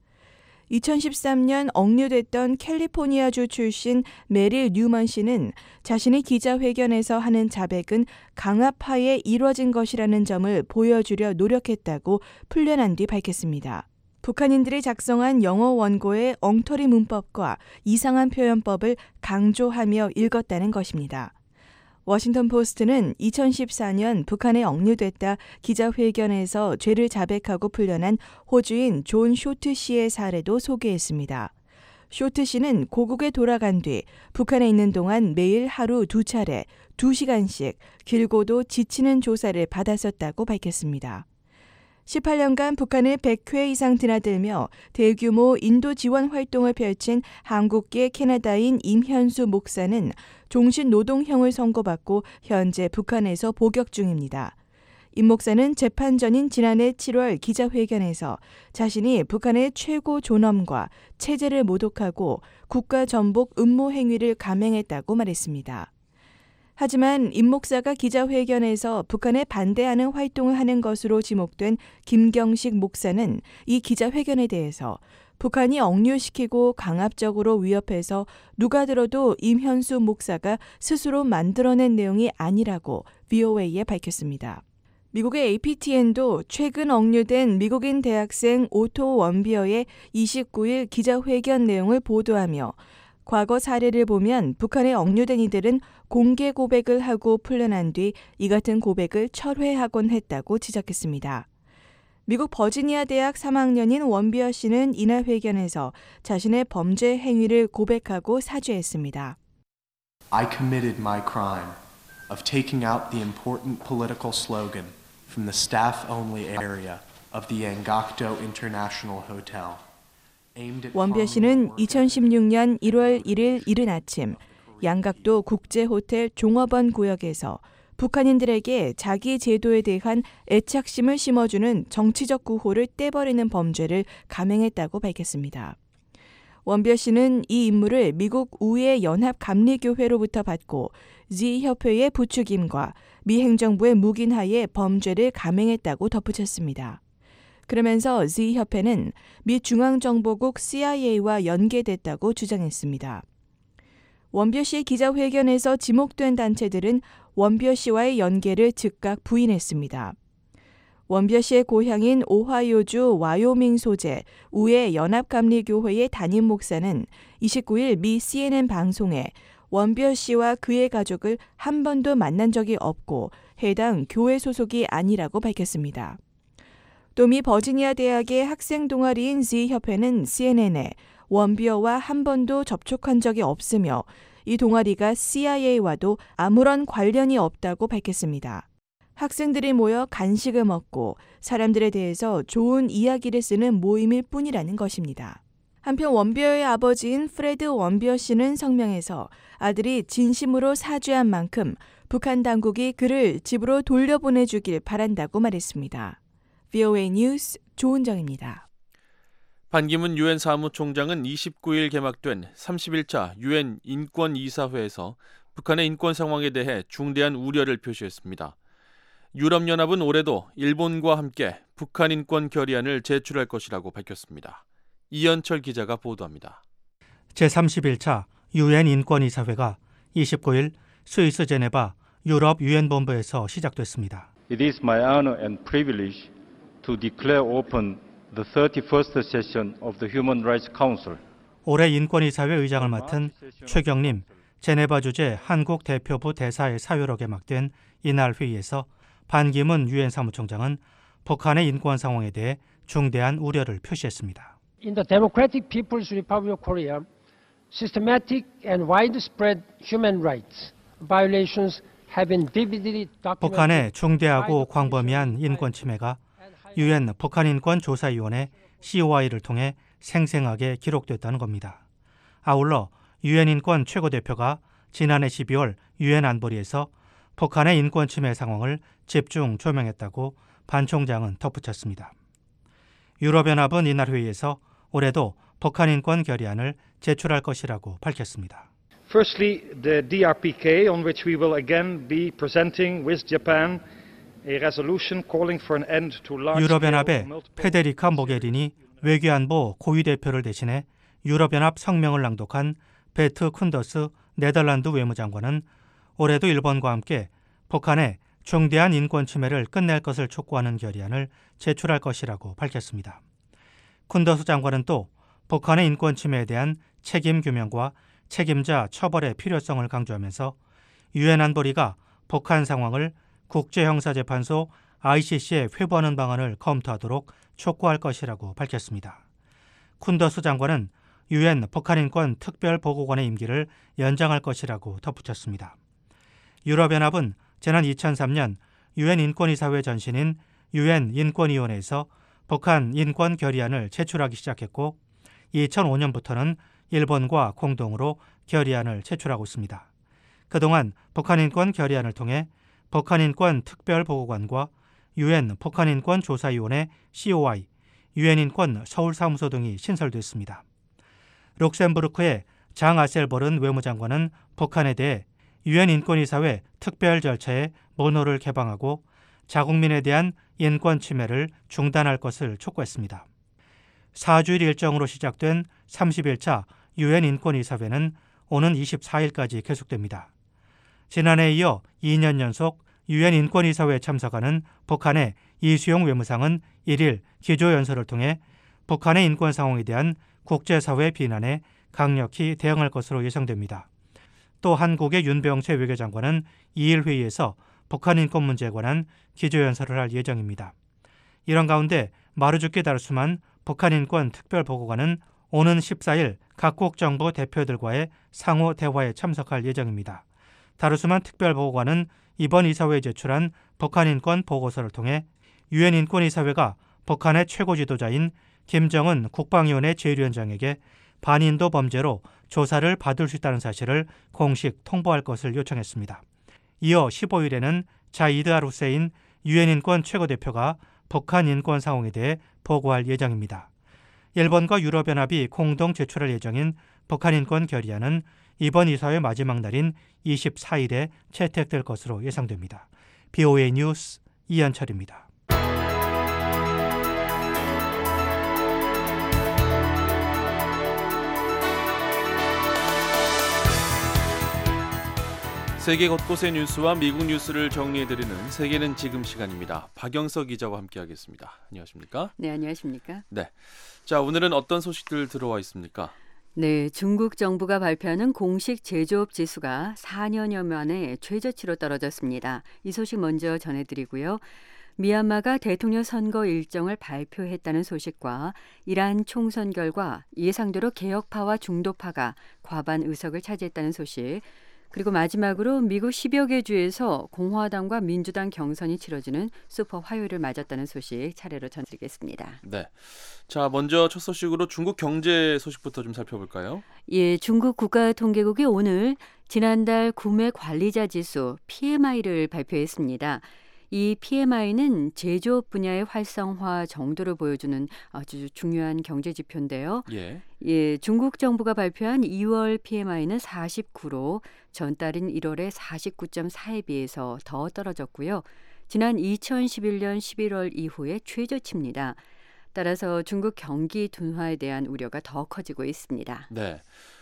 2013년 억류됐던 캘리포니아주 출신 메릴 뉴먼 씨는 자신이 기자회견에서 하는 자백은 강압하에 이뤄진 것이라는 점을 보여주려 노력했다고 풀려난 뒤 밝혔습니다. 북한인들이 작성한 영어 원고의 엉터리 문법과 이상한 표현법을 강조하며 읽었다는 것입니다. 워싱턴 포스트는 2014년 북한에 억류됐다 기자회견에서 죄를 자백하고 풀려난 호주인 존 쇼트 씨의 사례도 소개했습니다. 쇼트 씨는 고국에 돌아간 뒤 북한에 있는 동안 매일 하루 2차례 2시간씩 길고도 지치는 조사를 받았었다고 밝혔습니다. 18년간 북한을 100회 이상 드나들며 대규모 인도 지원 활동을 펼친 한국계 캐나다인 임현수 목사는 종신 노동형을 선고받고 현재 북한에서 복역 중입니다. 임 목사는 재판 전인 지난해 7월 기자회견에서 자신이 북한의 최고 존엄과 체제를 모독하고 국가 전복 음모 행위를 감행했다고 말했습니다. 하지만 임 목사가 기자회견에서 북한에 반대하는 활동을 하는 것으로 지목된 김경식 목사는 이 기자회견에 대해서 북한이 억류시키고 강압적으로 위협해서 누가 들어도 임현수 목사가 스스로 만들어낸 내용이 아니라고 VOA에 밝혔습니다. 미국의 APTN도 최근 억류된 미국인 대학생 오토 원비어의 29일 기자회견 내용을 보도하며 과거 사례를 보면 북한에 억류된 이들은 공개 고백을 하고 풀려난 뒤 이 같은 고백을 철회하곤 했다고 지적했습니다. 미국 버지니아 대학 3학년인 원비어 씨는 이날 회견에서 자신의 범죄 행위를 고백하고 사죄했습니다. I committed my crime of taking out the important political slogan from the staff-only area of the Angakdo International Hotel. 원비어 씨는 2016년 1월 1일 이른 아침 양각도 국제호텔 종업원 구역에서 북한인들에게 자기 제도에 대한 애착심을 심어주는 정치적 구호를 떼버리는 범죄를 감행했다고 밝혔습니다. 원비어 씨는 이 임무를 미국 우회 연합 감리교회로부터 받고 Z 협회의 부추김과 미 행정부의 묵인하에 범죄를 감행했다고 덧붙였습니다. 그러면서 Z 협회는 미 중앙정보국 CIA와 연계됐다고 주장했습니다. 원비어 씨의 기자회견에서 지목된 단체들은 원비어 씨와의 연계를 즉각 부인했습니다. 원비어 씨의 고향인 오하이오주 와요밍 소재 우회 연합감리교회의 담임 목사는 29일 미 CNN 방송에 원비어 씨와 그의 가족을 한 번도 만난 적이 없고 해당 교회 소속이 아니라고 밝혔습니다. 또 미 버지니아 대학의 학생 동아리인 Z 협회는 CNN에 원비어와 한 번도 접촉한 적이 없으며 이 동아리가 CIA와도 아무런 관련이 없다고 밝혔습니다. 학생들이 모여 간식을 먹고 사람들에 대해서 좋은 이야기를 쓰는 모임일 뿐이라는 것입니다. 한편 원비어의 아버지인 프레드 원비어 씨는 성명에서 아들이 진심으로 사죄한 만큼 북한 당국이 그를 집으로 돌려보내주길 바란다고 말했습니다. VOA 뉴스 조은정입니다. 반기문 유엔 사무총장은 29일 개막된 31차 유엔 인권이사회에서 북한의 인권 상황에 대해 중대한 우려를 표시했습니다. 유럽연합은 올해도 일본과 함께 북한 인권 결의안을 제출할 것이라고 밝혔습니다. 이현철 기자가 보도합니다. 제31차 유엔 인권이사회가 29일 스위스 제네바 유럽 유엔 본부에서 시작됐습니다. It is my honor and privilege to declare open the 31st session of the Human Rights Council. 올해 인권이사회 의장을 맡은 최경림 제네바 주재 한국 대표부 대사의 사회로 개막된 이날 회의에서 반기문 유엔 사무총장은 북한의 인권 상황에 대해 중대한 우려를 표시했습니다. In the Democratic People's Republic of Korea, systematic and widespread human rights violations have been vividly documented. 북한의 중대하고 광범위한 인권 침해가 유엔 북한인권조사위원회 COI를 통해 생생하게 기록됐다는 겁니다. 아울러 유엔 인권 최고대표가 지난해 12월 유엔 안보리에서 북한의 인권 침해 상황을 집중 조명했다고 반 총장은 덧붙였습니다. 유럽연합은 이날 회의에서 올해도 북한 인권 결의안을 제출할 것이라고 밝혔습니다. Firstly, the DRPK, on which we will again be presenting with Japan a resolution calling for an end to large-scale 유럽연합의 페데리카 모게리니 외교안보 고위대표를 대신해 유럽연합 성명을 낭독한 베트 쿤더스 네덜란드 외무장관은 올해도 일본과 함께 북한의 중대한 인권 침해를 끝낼 것을 촉구하는 결의안을 제출할 것이라고 밝혔습니다. 쿤더스 장관은 또 북한의 인권 침해에 대한 책임 규명과 책임자 처벌의 필요성을 강조하면서 유엔 안보리가 북한 상황을 국제형사재판소 ICC에 회부하는 방안을 검토하도록 촉구할 것이라고 밝혔습니다. 쿤더스 장관은 유엔 북한인권 특별보고관의 임기를 연장할 것이라고 덧붙였습니다. 유럽연합은 지난 2003년 유엔 인권이사회 전신인 유엔 인권위원회에서 북한 인권 결의안을 제출하기 시작했고 2005년부터는 일본과 공동으로 결의안을 제출하고 있습니다. 그동안 북한인권 결의안을 통해 북한인권 특별보고관과 유엔 북한인권조사위원회 COI, 유엔인권 서울사무소 등이 신설됐습니다. 룩셈부르크의 장 아셀버른 외무장관은 북한에 대해 유엔 인권이사회 특별 절차에 문호를 개방하고 자국민에 대한 인권 침해를 중단할 것을 촉구했습니다. 4주일 일정으로 시작된 31차 유엔 인권이사회는 오는 24일까지 계속됩니다. 지난해에 이어 2년 연속 유엔 인권이사회에 참석하는 북한의 이수용 외무상은 1일 기조연설을 통해 북한의 인권 상황에 대한 국제사회 비난에 강력히 대응할 것으로 예상됩니다. 또 한국의 윤병채 외교장관은 2일 회의에서 북한 인권 문제에 관한 기조연설을 할 예정입니다. 이런 가운데 마르주키 다르수만 북한 인권 특별보고관은 오는 14일 각국 정부 대표들과의 상호 대화에 참석할 예정입니다. 다르수만 특별보고관은 이번 이사회에 제출한 북한 인권 보고서를 통해 유엔 인권이사회가 북한의 최고 지도자인 김정은 국방위원회 제1위원장에게 반인도 범죄로 조사를 받을 수 있다는 사실을 공식 통보할 것을 요청했습니다. 이어 15일에는 자이드 알-후세인 유엔 인권 최고대표가 북한 인권 상황에 대해 보고할 예정입니다. 일본과 유럽연합이 공동 제출할 예정인 북한 인권 결의안은 이번 이사회 마지막 날인 24일에 채택될 것으로 예상됩니다. BOA 뉴스 이현철입니다. 세계 곳곳의 뉴스와 미국 뉴스를 정리해드리는 세계는 지금 시간입니다. 박영석 기자와 함께하겠습니다. 안녕하십니까? 네, 안녕하십니까? 네. 자, 오늘은 어떤 소식들 들어와 있습니까? 네, 중국 정부가 발표하는 공식 제조업 지수가 4년여 만에 최저치로 떨어졌습니다. 이 소식 먼저 전해드리고요. 미얀마가 대통령 선거 일정을 발표했다는 소식과 이란 총선 결과 예상대로 개혁파와 중도파가 과반 의석을 차지했다는 소식, 그리고 마지막으로 미국 10여 개 주에서 공화당과 민주당 경선이 치러지는 슈퍼 화요일을 맞았다는 소식 차례로 전해드리겠습니다. 네. 자, 먼저 첫 소식으로 중국 경제 소식부터 좀 살펴볼까요? 예, 중국 국가통계국이 오늘 지난달 구매 관리자 지수 PMI를 발표했습니다. 이 PMI는 제조업 분야의 활성화 정도를 보여주는 아주 중요한 경제 지표인데요. 예, 중국 정부가 발표한 2월 PMI는 49로 전달인 1월에 49.4에 비해서 더 떨어졌고요. 지난 2011년 11월 이후에 최저치입니다. 따라서 중국 경기 둔화에 대한 우려가 더 커지고 있습니다. 네.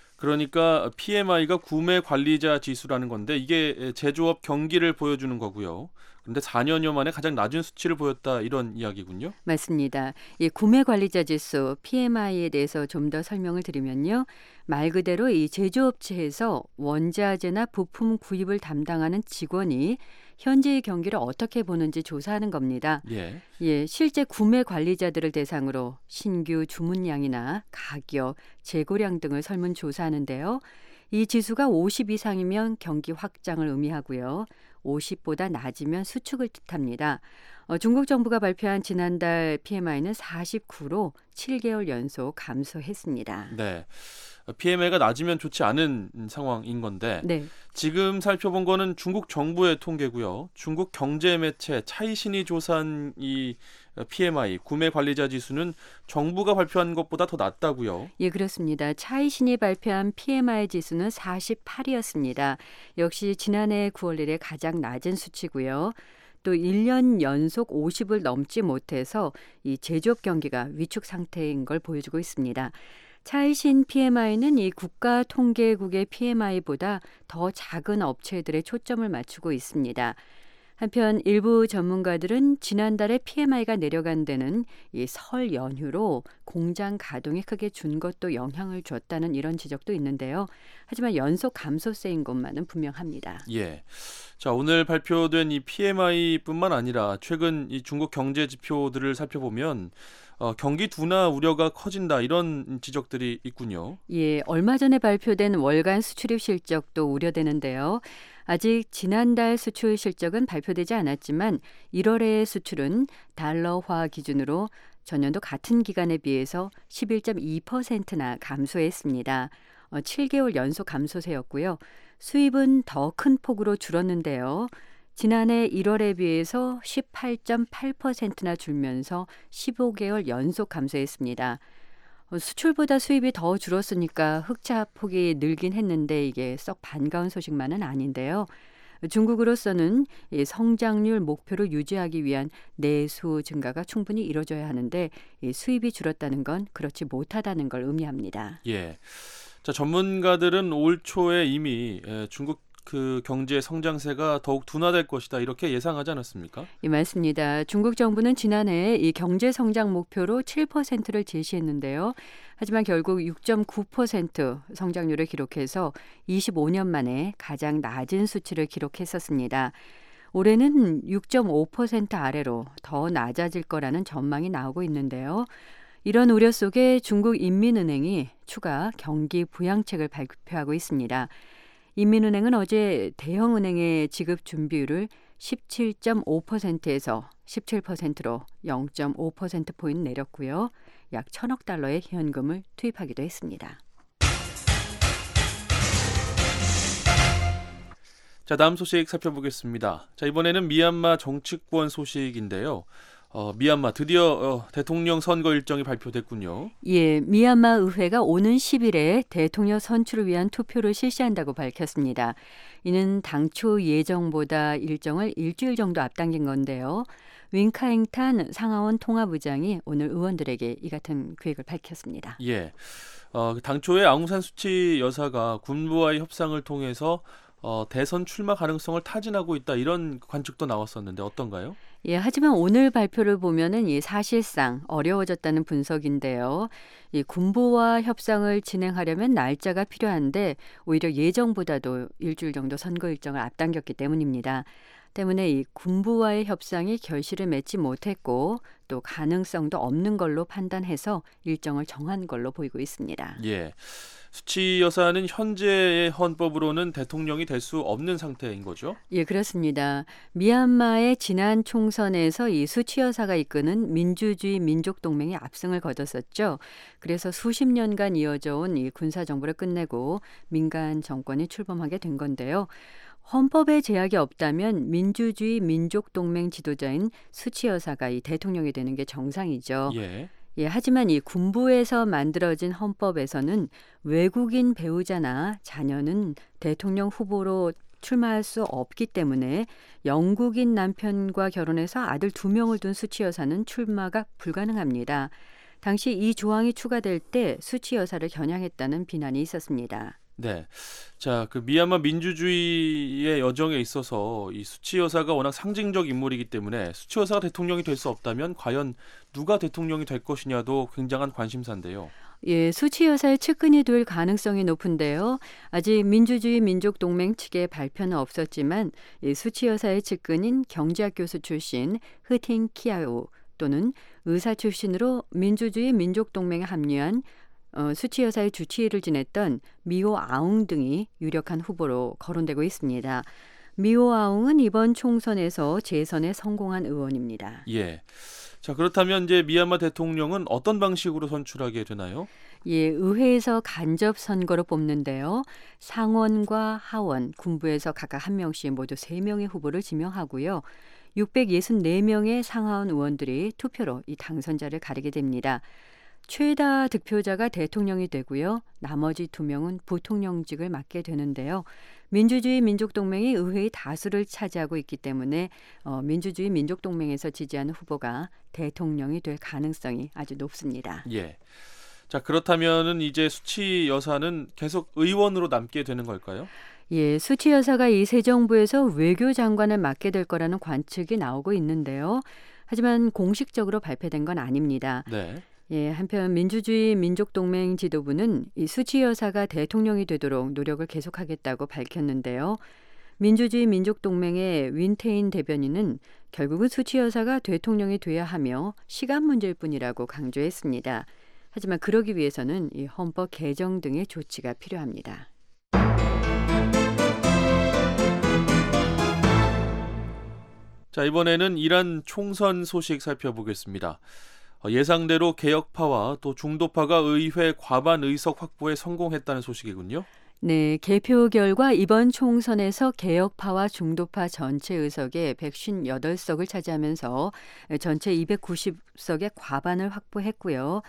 그러니까 PMI가 구매 관리자 지수라는 건데 이게 제조업 경기를 보여주는 거고요. 그런데 4년여 만에 가장 낮은 수치를 보였다, 이런 이야기군요. 맞습니다. 이 구매 관리자 지수 PMI에 대해서 좀 더 설명을 드리면요. 말 그대로 이 제조업체에서 원자재나 부품 구입을 담당하는 직원이 현재의 경기를 어떻게 보는지 조사하는 겁니다. 예, 실제 구매 관리자들을 대상으로 신규 주문량이나 가격, 재고량 등을 설문조사하는데요. 이 지수가 50 이상이면 경기 확장을 의미하고요. 50보다 낮으면 수축을 뜻합니다. 중국 정부가 발표한 지난달 PMI는 49로 7개월 연속 감소했습니다. 네. PMI가 낮으면 좋지 않은 상황인 건데 네. 지금 살펴본 거는 중국 정부의 통계고요. 중국 경제 매체 차이신이 조사한 이 PMI 구매 관리자 지수는 정부가 발표한 것보다 더 낮다고요. 예, 그렇습니다. 차이신이 발표한 PMI 지수는 48이었습니다. 역시 지난해 9월 1일에 가장 낮은 수치고요. 또 1년 연속 50을 넘지 못해서 이 제조업 경기가 위축 상태인 걸 보여주고 있습니다. 차이신 PMI는 이 국가통계국의 PMI보다 더 작은 업체들의 초점을 맞추고 있습니다. 한편 일부 전문가들은 지난달에 PMI가 내려간 데는 이 설 연휴로 공장 가동에 크게 준 것도 영향을 줬다는 이런 지적도 있는데요. 하지만 연속 감소세인 것만은 분명합니다. 예. 자, 오늘 발표된 이 PMI뿐만 아니라 최근 이 중국 경제 지표들을 살펴보면 경기 둔화 우려가 커진다, 이런 지적들이 있군요. 예, 얼마 전에 발표된 월간 수출입 실적도 우려되는데요. 아직 지난달 수출 실적은 발표되지 않았지만 1월의 수출은 달러화 기준으로 전년도 같은 기간에 비해서 11.2%나 감소했습니다. 7개월 연속 감소세였고요. 수입은 더 큰 폭으로 줄었는데요. 지난해 1월에 비해서 18.8%나 줄면서 15개월 연속 감소했습니다. 수출보다 수입이 더 줄었으니까 흑자 폭이 늘긴 했는데 이게 썩 반가운 소식만은 아닌데요. 중국으로서는 이 성장률 목표를 유지하기 위한 내수 증가가 충분히 이루어져야 하는데 이 수입이 줄었다는 건 그렇지 못하다는 걸 의미합니다. 예. 자, 전문가들은 올 초에 이미 중국 그 경제 성장세가 더욱 둔화될 것이다 이렇게 예상하지 않았습니까? 예, 맞습니다. 중국 정부는 지난해 이 경제 성장 목표로 7%를 제시했는데요. 하지만 결국 6.9% 성장률을 기록해서 25년 만에 가장 낮은 수치를 기록했었습니다. 올해는 6.5% 아래로 더 낮아질 거라는 전망이 나오고 있는데요. 이런 우려 속에 중국 인민은행이 추가 경기 부양책을 발표하고 있습니다. 인민은행은 어제 대형은행의 지급 준비율을 17.5%에서 17%로 0.5%포인트 내렸고요. 약 1,000억 달러의 현금을 투입하기도 했습니다. 자, 다음 소식 살펴보겠습니다. 자, 이번에는 미얀마 정치권 소식인데요. 미얀마 드디어 대통령 선거 일정이 발표됐군요. 예, 미얀마 의회가 오는 10일에 대통령 선출을 위한 투표를 실시한다고 밝혔습니다. 이는 당초 예정보다 일정을 일주일 정도 앞당긴 건데요. 윈카잉탄 상하원 통합의장이 오늘 의원들에게 이 같은 계획을 밝혔습니다. 예, 당초에 아웅산 수치 여사가 군부와의 협상을 통해서 대선 출마 가능성을 타진하고 있다 이런 관측도 나왔었는데 어떤가요? 예, 하지만 오늘 발표를 보면은 사실상 어려워졌다는 분석인데요. 이 군부와 협상을 진행하려면 날짜가 필요한데 오히려 예정보다도 일주일 정도 선거 일정을 앞당겼기 때문입니다. 때문에 이 군부와의 협상이 결실을 맺지 못했고 또 가능성도 없는 걸로 판단해서 일정을 정한 걸로 보이고 있습니다. 예. 수치 여사는 현재의 헌법으로는 대통령이 될 수 없는 상태인 거죠? 예, 그렇습니다. 미얀마의 지난 총선에서 이 수치 여사가 이끄는 민주주의 민족동맹이 압승을 거뒀었죠. 그래서 수십 년간 이어져 온 이 군사 정부를 끝내고 민간 정권이 출범하게 된 건데요. 헌법에 제약이 없다면 민주주의 민족동맹 지도자인 수치 여사가 이 대통령이 되는 게 정상이죠. 예, 하지만 이 군부에서 만들어진 헌법에서는 외국인 배우자나 자녀는 대통령 후보로 출마할 수 없기 때문에 영국인 남편과 결혼해서 아들 2명을 둔 수치 여사는 출마가 불가능합니다. 당시 이 조항이 추가될 때 수치 여사를 겨냥했다는 비난이 있었습니다. 네. 자, 그 미얀마 민주주의의 여정에 있어서 이 수치 여사가 워낙 상징적 인물이기 때문에 수치 여사가 대통령이 될 수 없다면 과연 누가 대통령이 될 것이냐도 굉장한 관심사인데요. 예, 수치 여사의 측근이 될 가능성이 높은데요. 아직 민주주의 민족동맹 측의 발표는 없었지만 이 수치 여사의 측근인 경제학 교수 출신 흐팅 키아오 또는 의사 출신으로 민주주의 민족동맹에 합류한 수치 여사의 주치의를 지냈던 미오 아웅 등이 유력한 후보로 거론되고 있습니다. 미오 아웅은 이번 총선에서 재선에 성공한 의원입니다. 예. 자, 그렇다면 이제 미얀마 대통령은 어떤 방식으로 선출하게 되나요? 예, 의회에서 간접 선거로 뽑는데요. 상원과 하원, 군부에서 각각 한 명씩 모두 3명의 후보를 지명하고요. 664명의 상하원 의원들이 투표로 이 당선자를 가리게 됩니다. 최다 득표자가 대통령이 되고요. 나머지 2명은 부통령직을 맡게 되는데요. 민주주의 민족동맹이 의회의 다수를 차지하고 있기 때문에 민주주의 민족동맹에서 지지하는 후보가 대통령이 될 가능성이 아주 높습니다. 예. 자, 그렇다면은 이제 수치 여사는 계속 의원으로 남게 되는 걸까요? 예, 수치 여사가 이 새 정부에서 외교장관을 맡게 될 거라는 관측이 나오고 있는데요. 하지만 공식적으로 발표된 건 아닙니다. 네. 예, 한편 민주주의 민족동맹 지도부는 이 수치 여사가 대통령이 되도록 노력을 계속하겠다고 밝혔는데요. 민주주의 민족동맹의 윈테인 대변인은 결국은 수치 여사가 대통령이 돼야 하며 시간 문제일 뿐이라고 강조했습니다. 하지만 그러기 위해서는 이 헌법 개정 등의 조치가 필요합니다. 자, 이번에는 이란 총선 소식 살펴보겠습니다. 예상대로 개혁파와 또 중도파가 의회 과반 의석 확보에 성공했다는 소식이군요. 네, 개표 결과 이번 총선에서 개혁파와 중도파 전체 의석의 158석을 차지하면서 전체 290석의 과반을 확보했고요.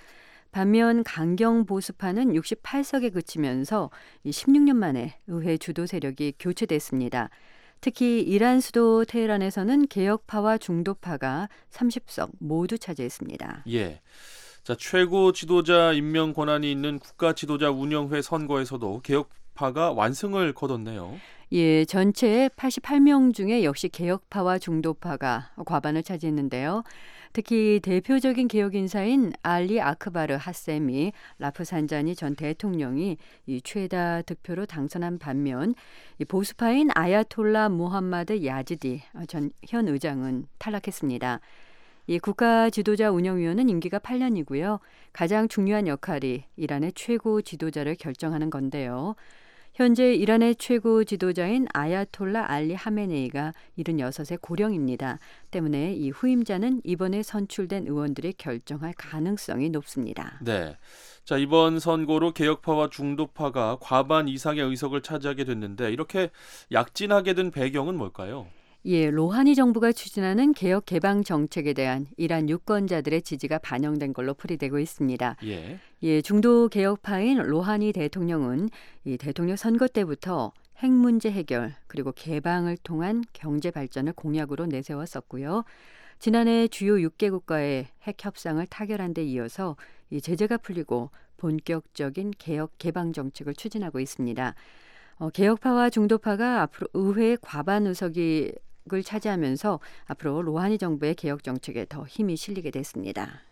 반면 강경 보수파는 68석에 그치면서 16년 만에 의회 주도 세력이 교체됐습니다. 특히 이란 수도 테헤란에서는 개혁파와 중도파가 30석 모두 차지했습니다. 예. 자, 최고 지도자 임명 권한이 있는 국가 지도자 운영회 선거에서도 개혁파가 완승을 거뒀네요. 예, 전체 88명 중에 역시 개혁파와 중도파가 과반을 차지했는데요. 특히 대표적인 개혁 인사인 알리 아크바르 하셈이 라프산자니 전 대통령이 이 최다 득표로 당선한 반면 이 보수파인 아야톨라 무함마드 야지디 현 의장은 탈락했습니다. 이 국가 지도자 운영위원회는 임기가 8년이고요. 가장 중요한 역할이 이란의 최고 지도자를 결정하는 건데요. 현재 이란의 최고 지도자인 아야톨라 알리 하메네이가 76세 고령입니다. 때문에 이 후임자는 이번에 선출된 의원들이 결정할 가능성이 높습니다. 네. 자, 이번 선거로 개혁파와 중도파가 과반 이상의 의석을 차지하게 됐는데 이렇게 약진하게 된 배경은 뭘까요? 예, 로하니 정부가 추진하는 개혁 개방 정책에 대한 이란 유권자들의 지지가 반영된 걸로 풀이되고 있습니다. 예, 중도 개혁파인 로하니 대통령은 이 대통령 선거 때부터 핵 문제 해결 그리고 개방을 통한 경제 발전을 공약으로 내세웠었고요. 지난해 주요 6개국과의 핵 협상을 타결한 데 이어서 이 제재가 풀리고 본격적인 개혁 개방 정책을 추진하고 있습니다. 개혁파와 중도파가 앞으로 의회 과반 의석을 차지하면서 앞으로 로하니 정부의 개혁 정책에 더 힘이 실리게 됐습니다.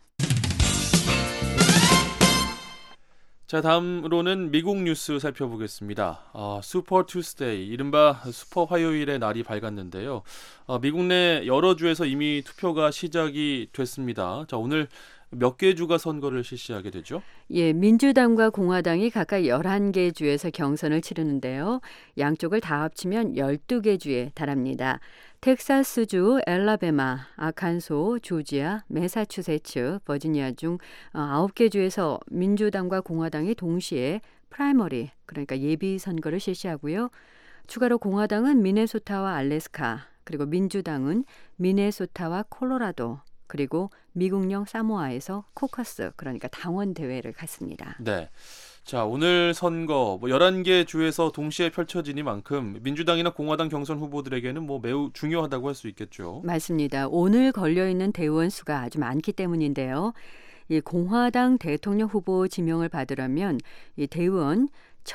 자, 다음으로는 미국 뉴스 살펴보겠습니다. 슈퍼 투스데이, 이른바 슈퍼 화요일의 날이 밝았는데요. 미국 내 여러 주에서 이미 투표가 시작이 됐습니다. 자, 오늘 몇 개 주가 선거를 실시하게 되죠? 예, 민주당과 공화당이 각각 11개 주에서 경선을 치르는데요. 양쪽을 다 합치면 12개 주에 달합니다. 텍사스주, 엘라베마, 아칸소, 조지아, 매사추세츠, 버지니아 중 9개 주에서 민주당과 공화당이 동시에 프라이머리, 그러니까 예비 선거를 실시하고요. 추가로 공화당은 미네소타와 알래스카, 그리고 민주당은 미네소타와 콜로라도, 그리고 미국령 사모아에서 코커스, 그러니까 당원 대회를 갖습니다. 네. 자, 오늘 선거 11개 주에서 동시에 펼쳐지니만큼 민주당이나 공화당 경선 후보들에게는 매우 중요하다고 할 수 있겠죠. 맞습니다. 오늘 걸려있는 대의원 수가 아주 많기 때문인데요. 이 공화당 대통령 후보 지명을 받으려면 이 대의원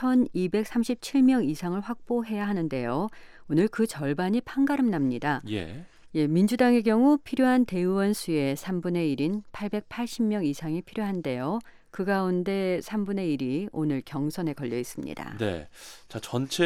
1237명 이상을 확보해야 하는데요. 오늘 그 절반이 판가름 납니다. 예, 민주당의 경우 필요한 대의원 수의 3분의 1인 880명 이상이 필요한데요. 그 가운데 3분의 1이 오늘 경선에 걸려 있습니다. 네. 자,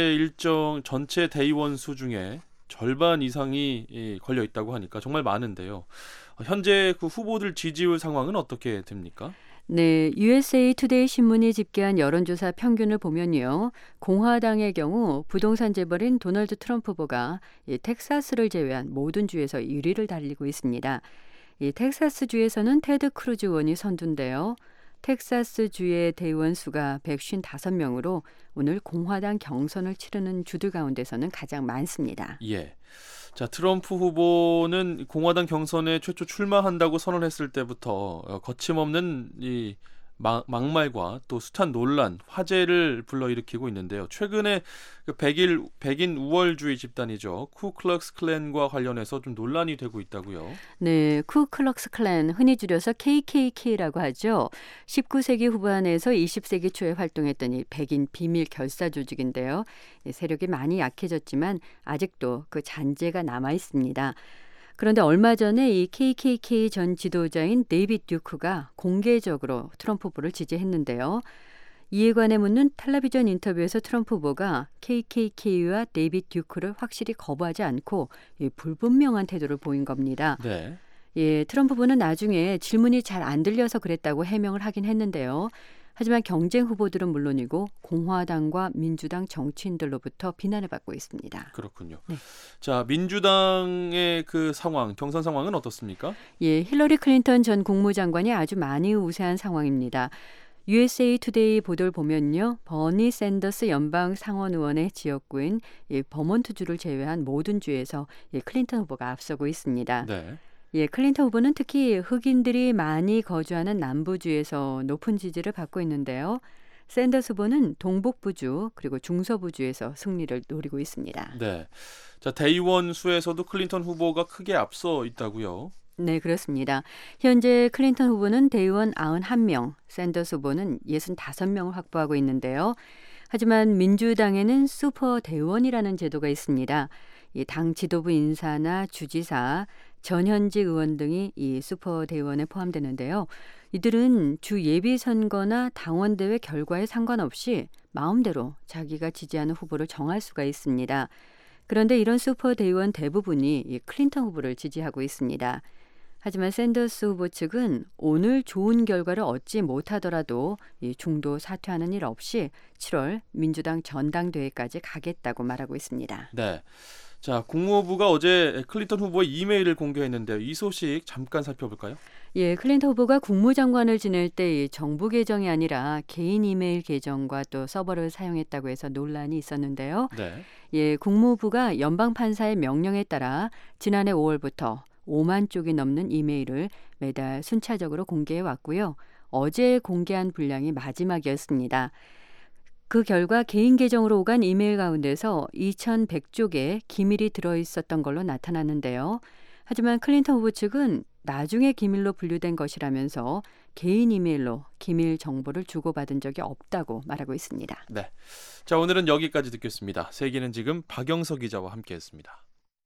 전체 대의원 수 중에 절반 이상이 걸려 있다고 하니까 정말 많은데요. 현재 그 후보들 지지율 상황은 어떻게 됩니까? 네, USA 투데이 신문이 집계한 여론조사 평균을 보면요. 공화당의 경우 부동산 재벌인 도널드 트럼프 후보가 텍사스를 제외한 모든 주에서 1위를 달리고 있습니다. 이 텍사스주에서는 테드 크루즈 의원이 선두인데요. 텍사스주의 대의원 수가 155명으로 오늘 공화당 경선을 치르는 주들 가운데서는 가장 많습니다. 예. 자, 트럼프 후보는 공화당 경선에 최초 출마한다고 선언했을 때부터 거침없는 이 막말과 또 숱한 논란, 화제를 불러일으키고 있는데요. 최근에 그 백인 우월주의 집단이죠. 쿠클럭스 클랜과 관련해서 좀 논란이 되고 있다고요. 네, 쿠클럭스 클랜, 흔히 줄여서 KKK라고 하죠. 19세기 후반에서 20세기 초에 활동했던 이 백인 비밀 결사 조직인데요. 세력이 많이 약해졌지만 아직도 그 잔재가 남아 있습니다. 그런데 얼마 전에 이 KKK 전 지도자인 데이빗 듀크가 공개적으로 트럼프 후보를 지지했는데요. 이에 관해 묻는 텔레비전 인터뷰에서 트럼프 후보가 KKK와 데이빗 듀크를 확실히 거부하지 않고 불분명한 태도를 보인 겁니다. 네. 예, 트럼프 후보는 나중에 질문이 잘 안 들려서 그랬다고 해명을 하긴 했는데요. 하지만 경쟁 후보들은 물론이고 공화당과 민주당 정치인들로부터 비난을 받고 있습니다. 그렇군요. 네. 자, 민주당의 그 상황, 경선 상황은 어떻습니까? 예, 힐러리 클린턴 전 국무장관이 아주 많이 우세한 상황입니다. USA 투데이 보도를 보면요. 버니 샌더스 연방 상원 의원의 지역구인 버몬트주를 제외한 모든 주에서 클린턴 후보가 앞서고 있습니다. 네. 예, 클린턴 후보는 특히 흑인들이 많이 거주하는 남부주에서 높은 지지를 받고 있는데요. 샌더스 후보는 동북부주 그리고 중서부주에서 승리를 노리고 있습니다. 네. 자, 대의원 수에서도 클린턴 후보가 크게 앞서 있다고요? 네, 그렇습니다. 현재 클린턴 후보는 대의원 91명, 샌더스 후보는 65명을 확보하고 있는데요. 하지만 민주당에는 슈퍼 대의원이라는 제도가 있습니다. 이 당 지도부 인사나 주지사, 전현직 의원 등이 이 슈퍼 대의원에 포함되는데요. 이들은 주 예비선거나 당원대회 결과에 상관없이 마음대로 자기가 지지하는 후보를 정할 수가 있습니다. 그런데 이런 슈퍼 대의원 대부분이 이 클린턴 후보를 지지하고 있습니다. 하지만 샌더스 후보 측은 오늘 좋은 결과를 얻지 못하더라도 이 중도 사퇴하는 일 없이 7월 민주당 전당대회까지 가겠다고 말하고 있습니다. 네. 자, 국무부가 어제 클린턴 후보의 이메일을 공개했는데요. 이 소식 잠깐 살펴볼까요? 예, 클린턴 후보가 국무장관을 지낼 때 정부 계정이 아니라 개인 이메일 계정과 또 서버를 사용했다고 해서 논란이 있었는데요. 네. 예, 국무부가 연방판사의 명령에 따라 지난해 5월부터 5만 쪽이 넘는 이메일을 매달 순차적으로 공개해 왔고요. 어제 공개한 분량이 마지막이었습니다. 그 결과 개인 계정으로 오간 이메일 가운데서 2,100쪽의 기밀이 들어있었던 걸로 나타났는데요. 하지만 클린턴 후보 측은 나중에 기밀로 분류된 것이라면서 개인 이메일로 기밀 정보를 주고받은 적이 없다고 말하고 있습니다. 네. 자, 오늘은 여기까지 듣겠습니다. 세계는 지금 박영석 기자와 함께했습니다.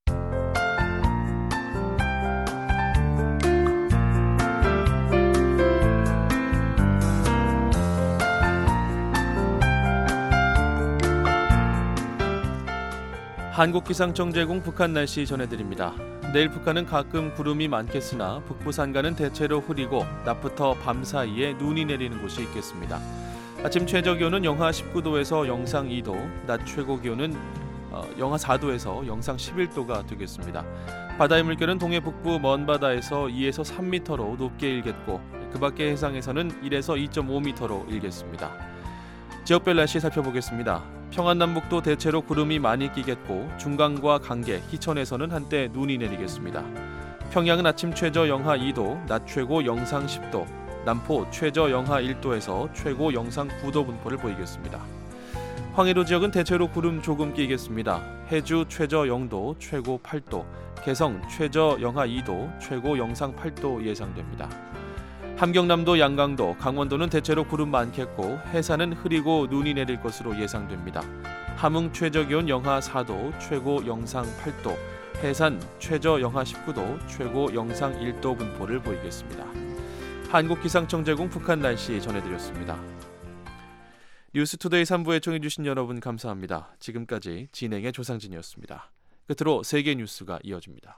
한국기상청 제공 북한 날씨 전해드립니다. 내일 북한은 가끔 구름이 많겠으나 북부 산간은 대체로 흐리고 낮부터 밤 사이에 눈이 내리는 곳이 있겠습니다. 아침 최저 기온은 영하 19도에서 영상 2도, 낮 최고 기온은 영하 4도에서 영상 11도가 되겠습니다. 바다의 물결은 동해 북부 먼 바다에서 2에서 3m로 높게 일겠고 그 밖의 해상에서는 1에서 2.5m로 일겠습니다. 지역별 날씨 살펴보겠습니다. 평안남북도 대체로 구름이 많이 끼겠고 중강과 강계, 희천에서는 한때 눈이 내리겠습니다. 평양은 아침 최저 영하 2도, 낮 최고 영상 10도, 남포 최저 영하 1도에서 최고 영상 9도 분포를 보이겠습니다. 황해도 지역은 대체로 구름 조금 끼겠습니다. 해주 최저 0도, 최고 8도, 개성 최저 영하 2도, 최고 영상 8도 예상됩니다. 함경남도, 양강도, 강원도는 대체로 구름 많겠고 해산은 흐리고 눈이 내릴 것으로 예상됩니다. 함흥 최저 기온 영하 4도, 최고 영상 8도, 해산 최저 영하 19도, 최고 영상 1도 분포를 보이겠습니다. 한국기상청 제공 북한 날씨 전해드렸습니다. 뉴스투데이 3부에 청해주신 여러분 감사합니다. 지금까지 진행의 조상진이었습니다. 끝으로 세계 뉴스가 이어집니다.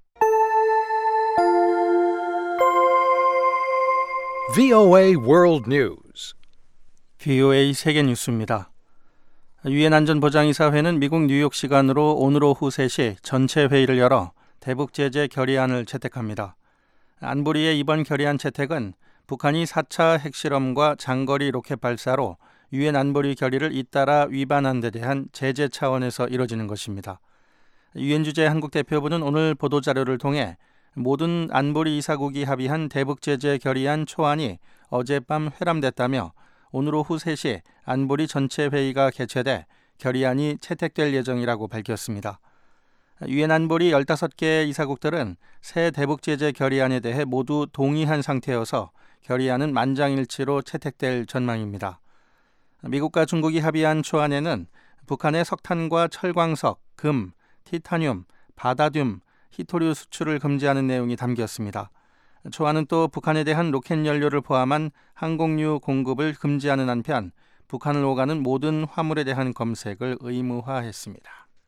VOA World News. VOA 세계 뉴스입니다. 유엔 안전보장이사회는 미국 뉴욕 시간으로 오늘 오후 3시 전체 회의를 열어 대북 제재 결의안을 채택합니다. 안보리의 이번 결의안 채택은 북한이 4차 핵실험과 장거리 로켓 발사로 유엔 안보리 결의를 잇따라 위반한 데 대한 제재 차원에서 이뤄지는 것입니다. 유엔 주재 한국 대표부는 오늘 보도자료를 통해 모든 안보리 이사국이 합의한 대북 제재 결의안 초안이 어젯밤 회람됐다며 오늘 오후 3시 안보리 전체 회의가 개최돼 결의안이 채택될 예정이라고 밝혔습니다. 유엔 안보리 15개 이사국들은 새 대북 제재 결의안에 대해 모두 동의한 상태여서 결의안은 만장일치로 채택될 전망입니다. 미국과 중국이 합의한 초안에는 북한의 석탄과 철광석, 금, 티타늄, 바다듐, 히토류 수출을 금지하는 내용이 담겼습니다. 초안은 또 북한에 대한 로켓 연료를 포함한 항공유 공급을 금지하는 한편 북한을 오가는 모든 화물에 대한 검색을 의무화했습니다.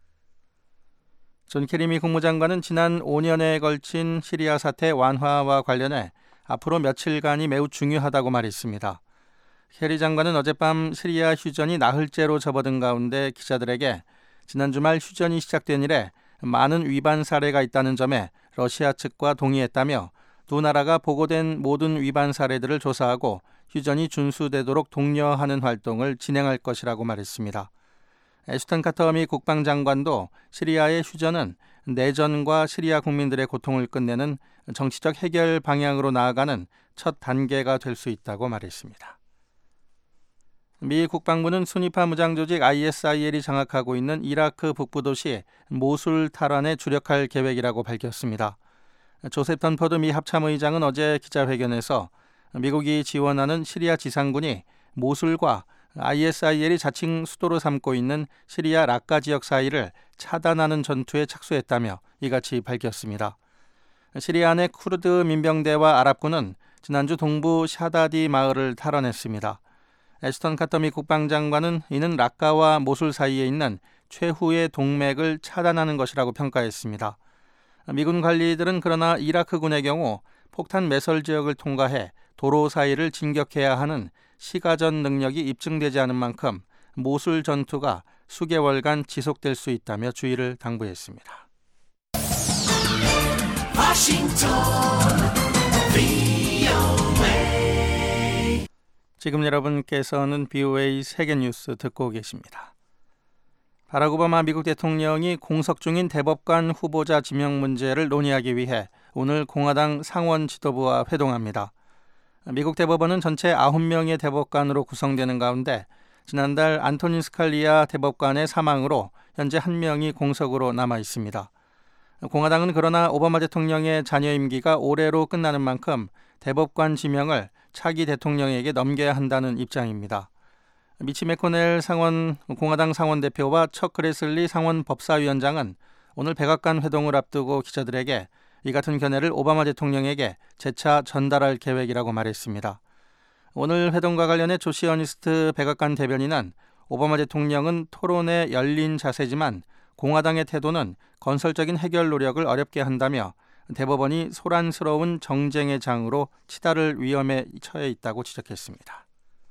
존 케리 미 국무장관은 지난 5년에 걸친 시리아 사태 완화와 관련해 앞으로 며칠간이 매우 중요하다고 말했습니다. 케리 장관은 어젯밤 시리아 휴전이 나흘째로 접어든 가운데 기자들에게 지난 주말 휴전이 시작된 이래 많은 위반 사례가 있다는 점에 러시아 측과 동의했다며 두 나라가 보고된 모든 위반 사례들을 조사하고 휴전이 준수되도록 독려하는 활동을 진행할 것이라고 말했습니다. 애슈턴 카터 미 국방장관도 시리아의 휴전은 내전과 시리아 국민들의 고통을 끝내는 정치적 해결 방향으로 나아가는 첫 단계가 될 수 있다고 말했습니다. 미 국방부는 순위파 무장조직 ISIL이 장악하고 있는 이라크 북부 도시 모술 탈환에 주력할 계획이라고 밝혔습니다. 조셉 던퍼드 미 합참의장은 어제 기자회견에서 미국이 지원하는 시리아 지상군이 모술과 ISIL이 자칭 수도로 삼고 있는 시리아 라카 지역 사이를 차단하는 전투에 착수했다며 이같이 밝혔습니다. 시리아 내 쿠르드 민병대와 아랍군은 지난주 동부 샤다디 마을을 탈환했습니다. 애스턴 카터 미 국방장관은 이는 라카와 모술 사이에 있는 최후의 동맥을 차단하는 것이라고 평가했습니다. 미군 관리들은 그러나 이라크군의 경우 폭탄 매설 지역을 통과해 도로 사이를 진격해야 하는 시가전 능력이 입증되지 않은 만큼 모술 전투가 수개월간 지속될 수 있다며 주의를 당부했습니다. 지금 여러분께서는 BOA 세계뉴스 듣고 계십니다. 바락 오바마 미국 대통령이 공석 중인 대법관 후보자 지명 문제를 논의하기 위해 오늘 공화당 상원 지도부와 회동합니다. 미국 대법원은 전체 9명의 대법관으로 구성되는 가운데 지난달 안토닌 스칼리아 대법관의 사망으로 현재 1명이 공석으로 남아 있습니다. 공화당은 그러나 오바마 대통령의 자녀 임기가 올해로 끝나는 만큼 대법관 지명을 차기 대통령에게 넘겨야 한다는 입장입니다. 미치 매코넬 공화당 상원 대표와 척 그레슬리 상원 법사위원장은 오늘 백악관 회동을 앞두고 기자들에게 이 같은 견해를 오바마 대통령에게 재차 전달할 계획이라고 말했습니다. 오늘 회동과 관련해 조시 어니스트 백악관 대변인은 오바마 대통령은 토론에 열린 자세지만 공화당의 태도는 건설적인 해결 노력을 어렵게 한다며 대법원이 소란스러운 정쟁의 장으로 치달을 위험에 처해 있다고 지적했습니다.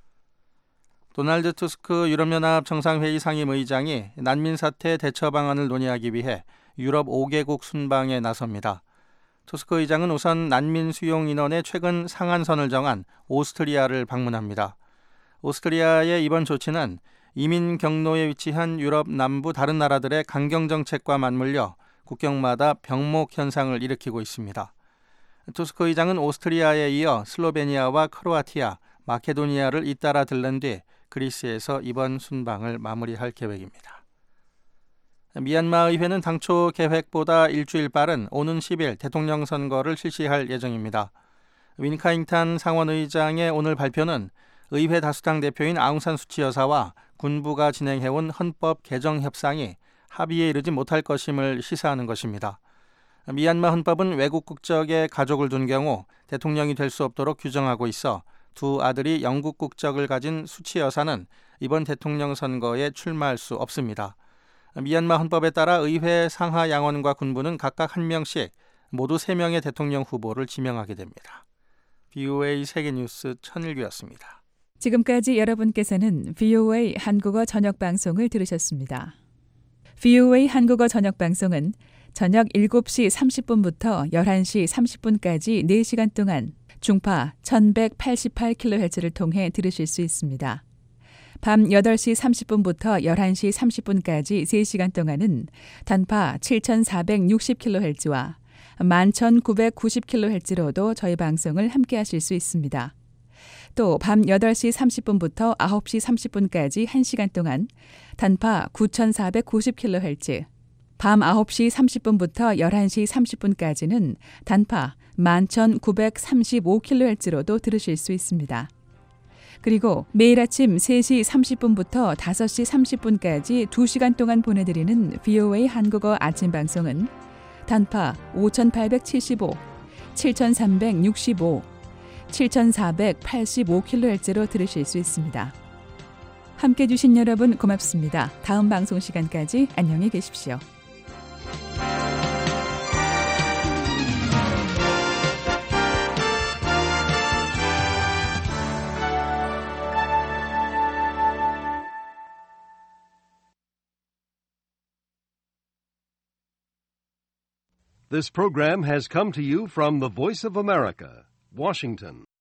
도널드 투스크 유럽연합 정상회의 상임의장이 난민 사태 대처 방안을 논의하기 위해 유럽 5개국 순방에 나섭니다. 투스크 의장은 우선 난민 수용 인원의 최근 상한선을 정한 오스트리아를 방문합니다. 오스트리아의 이번 조치는 이민 경로에 위치한 유럽 남부 다른 나라들의 강경 정책과 맞물려 국경마다 병목 현상을 일으키고 있습니다. 투스크 의장은 오스트리아에 이어 슬로베니아와 크로아티아, 마케도니아를 잇따라 들른 뒤 그리스에서 이번 순방을 마무리할 계획입니다. 미얀마 의회는 당초 계획보다 일주일 빠른 오는 10일 대통령 선거를 실시할 예정입니다. 윈카잉탄 상원의장의 오늘 발표는 의회 다수당 대표인 아웅산 수치 여사와 군부가 진행해온 헌법 개정 협상이 합의에 이르지 못할 것임을 시사하는 것입니다. 미얀마 헌법은 외국 국적의 가족을 둔 경우 대통령이 될 수 없도록 규정하고 있어 두 아들이 영국 국적을 가진 수치 여사는 이번 대통령 선거에 출마할 수 없습니다. 미얀마 헌법에 따라 의회 상하 양원과 군부는 각각 1명씩 모두 3명의 대통령 후보를 지명하게 됩니다. BOA 세계뉴스 천일규였습니다. 지금까지 여러분께서는 BOA 한국어 저녁 방송을 들으셨습니다. BOA 한국어 저녁 방송은 저녁 7시 30분부터 11시 30분까지 4시간 동안 중파 1188kHz를 통해 들으실 수 있습니다. 밤 8시 30분부터 11시 30분까지 3시간 동안은 단파 7460kHz와 11990kHz로도 저희 방송을 함께 하실 수 있습니다. 또 밤 8시 30분부터 9시 30분까지 1시간 동안 단파 9490kHz, 밤 9시 30분부터 11시 30분까지는 단파 11935kHz로도 들으실 수 있습니다. 그리고 매일 아침 3시 30분부터 5시 30분까지 2시간 동안 보내드리는 BOA 한국어 아침 방송은 단파 5875, 7365, 7485kHz로 들으실 수 있습니다. 함께해 주신 여러분 고맙습니다. 다음 방송 시간까지 안녕히 계십시오. This program has come to you from the Voice of America, Washington.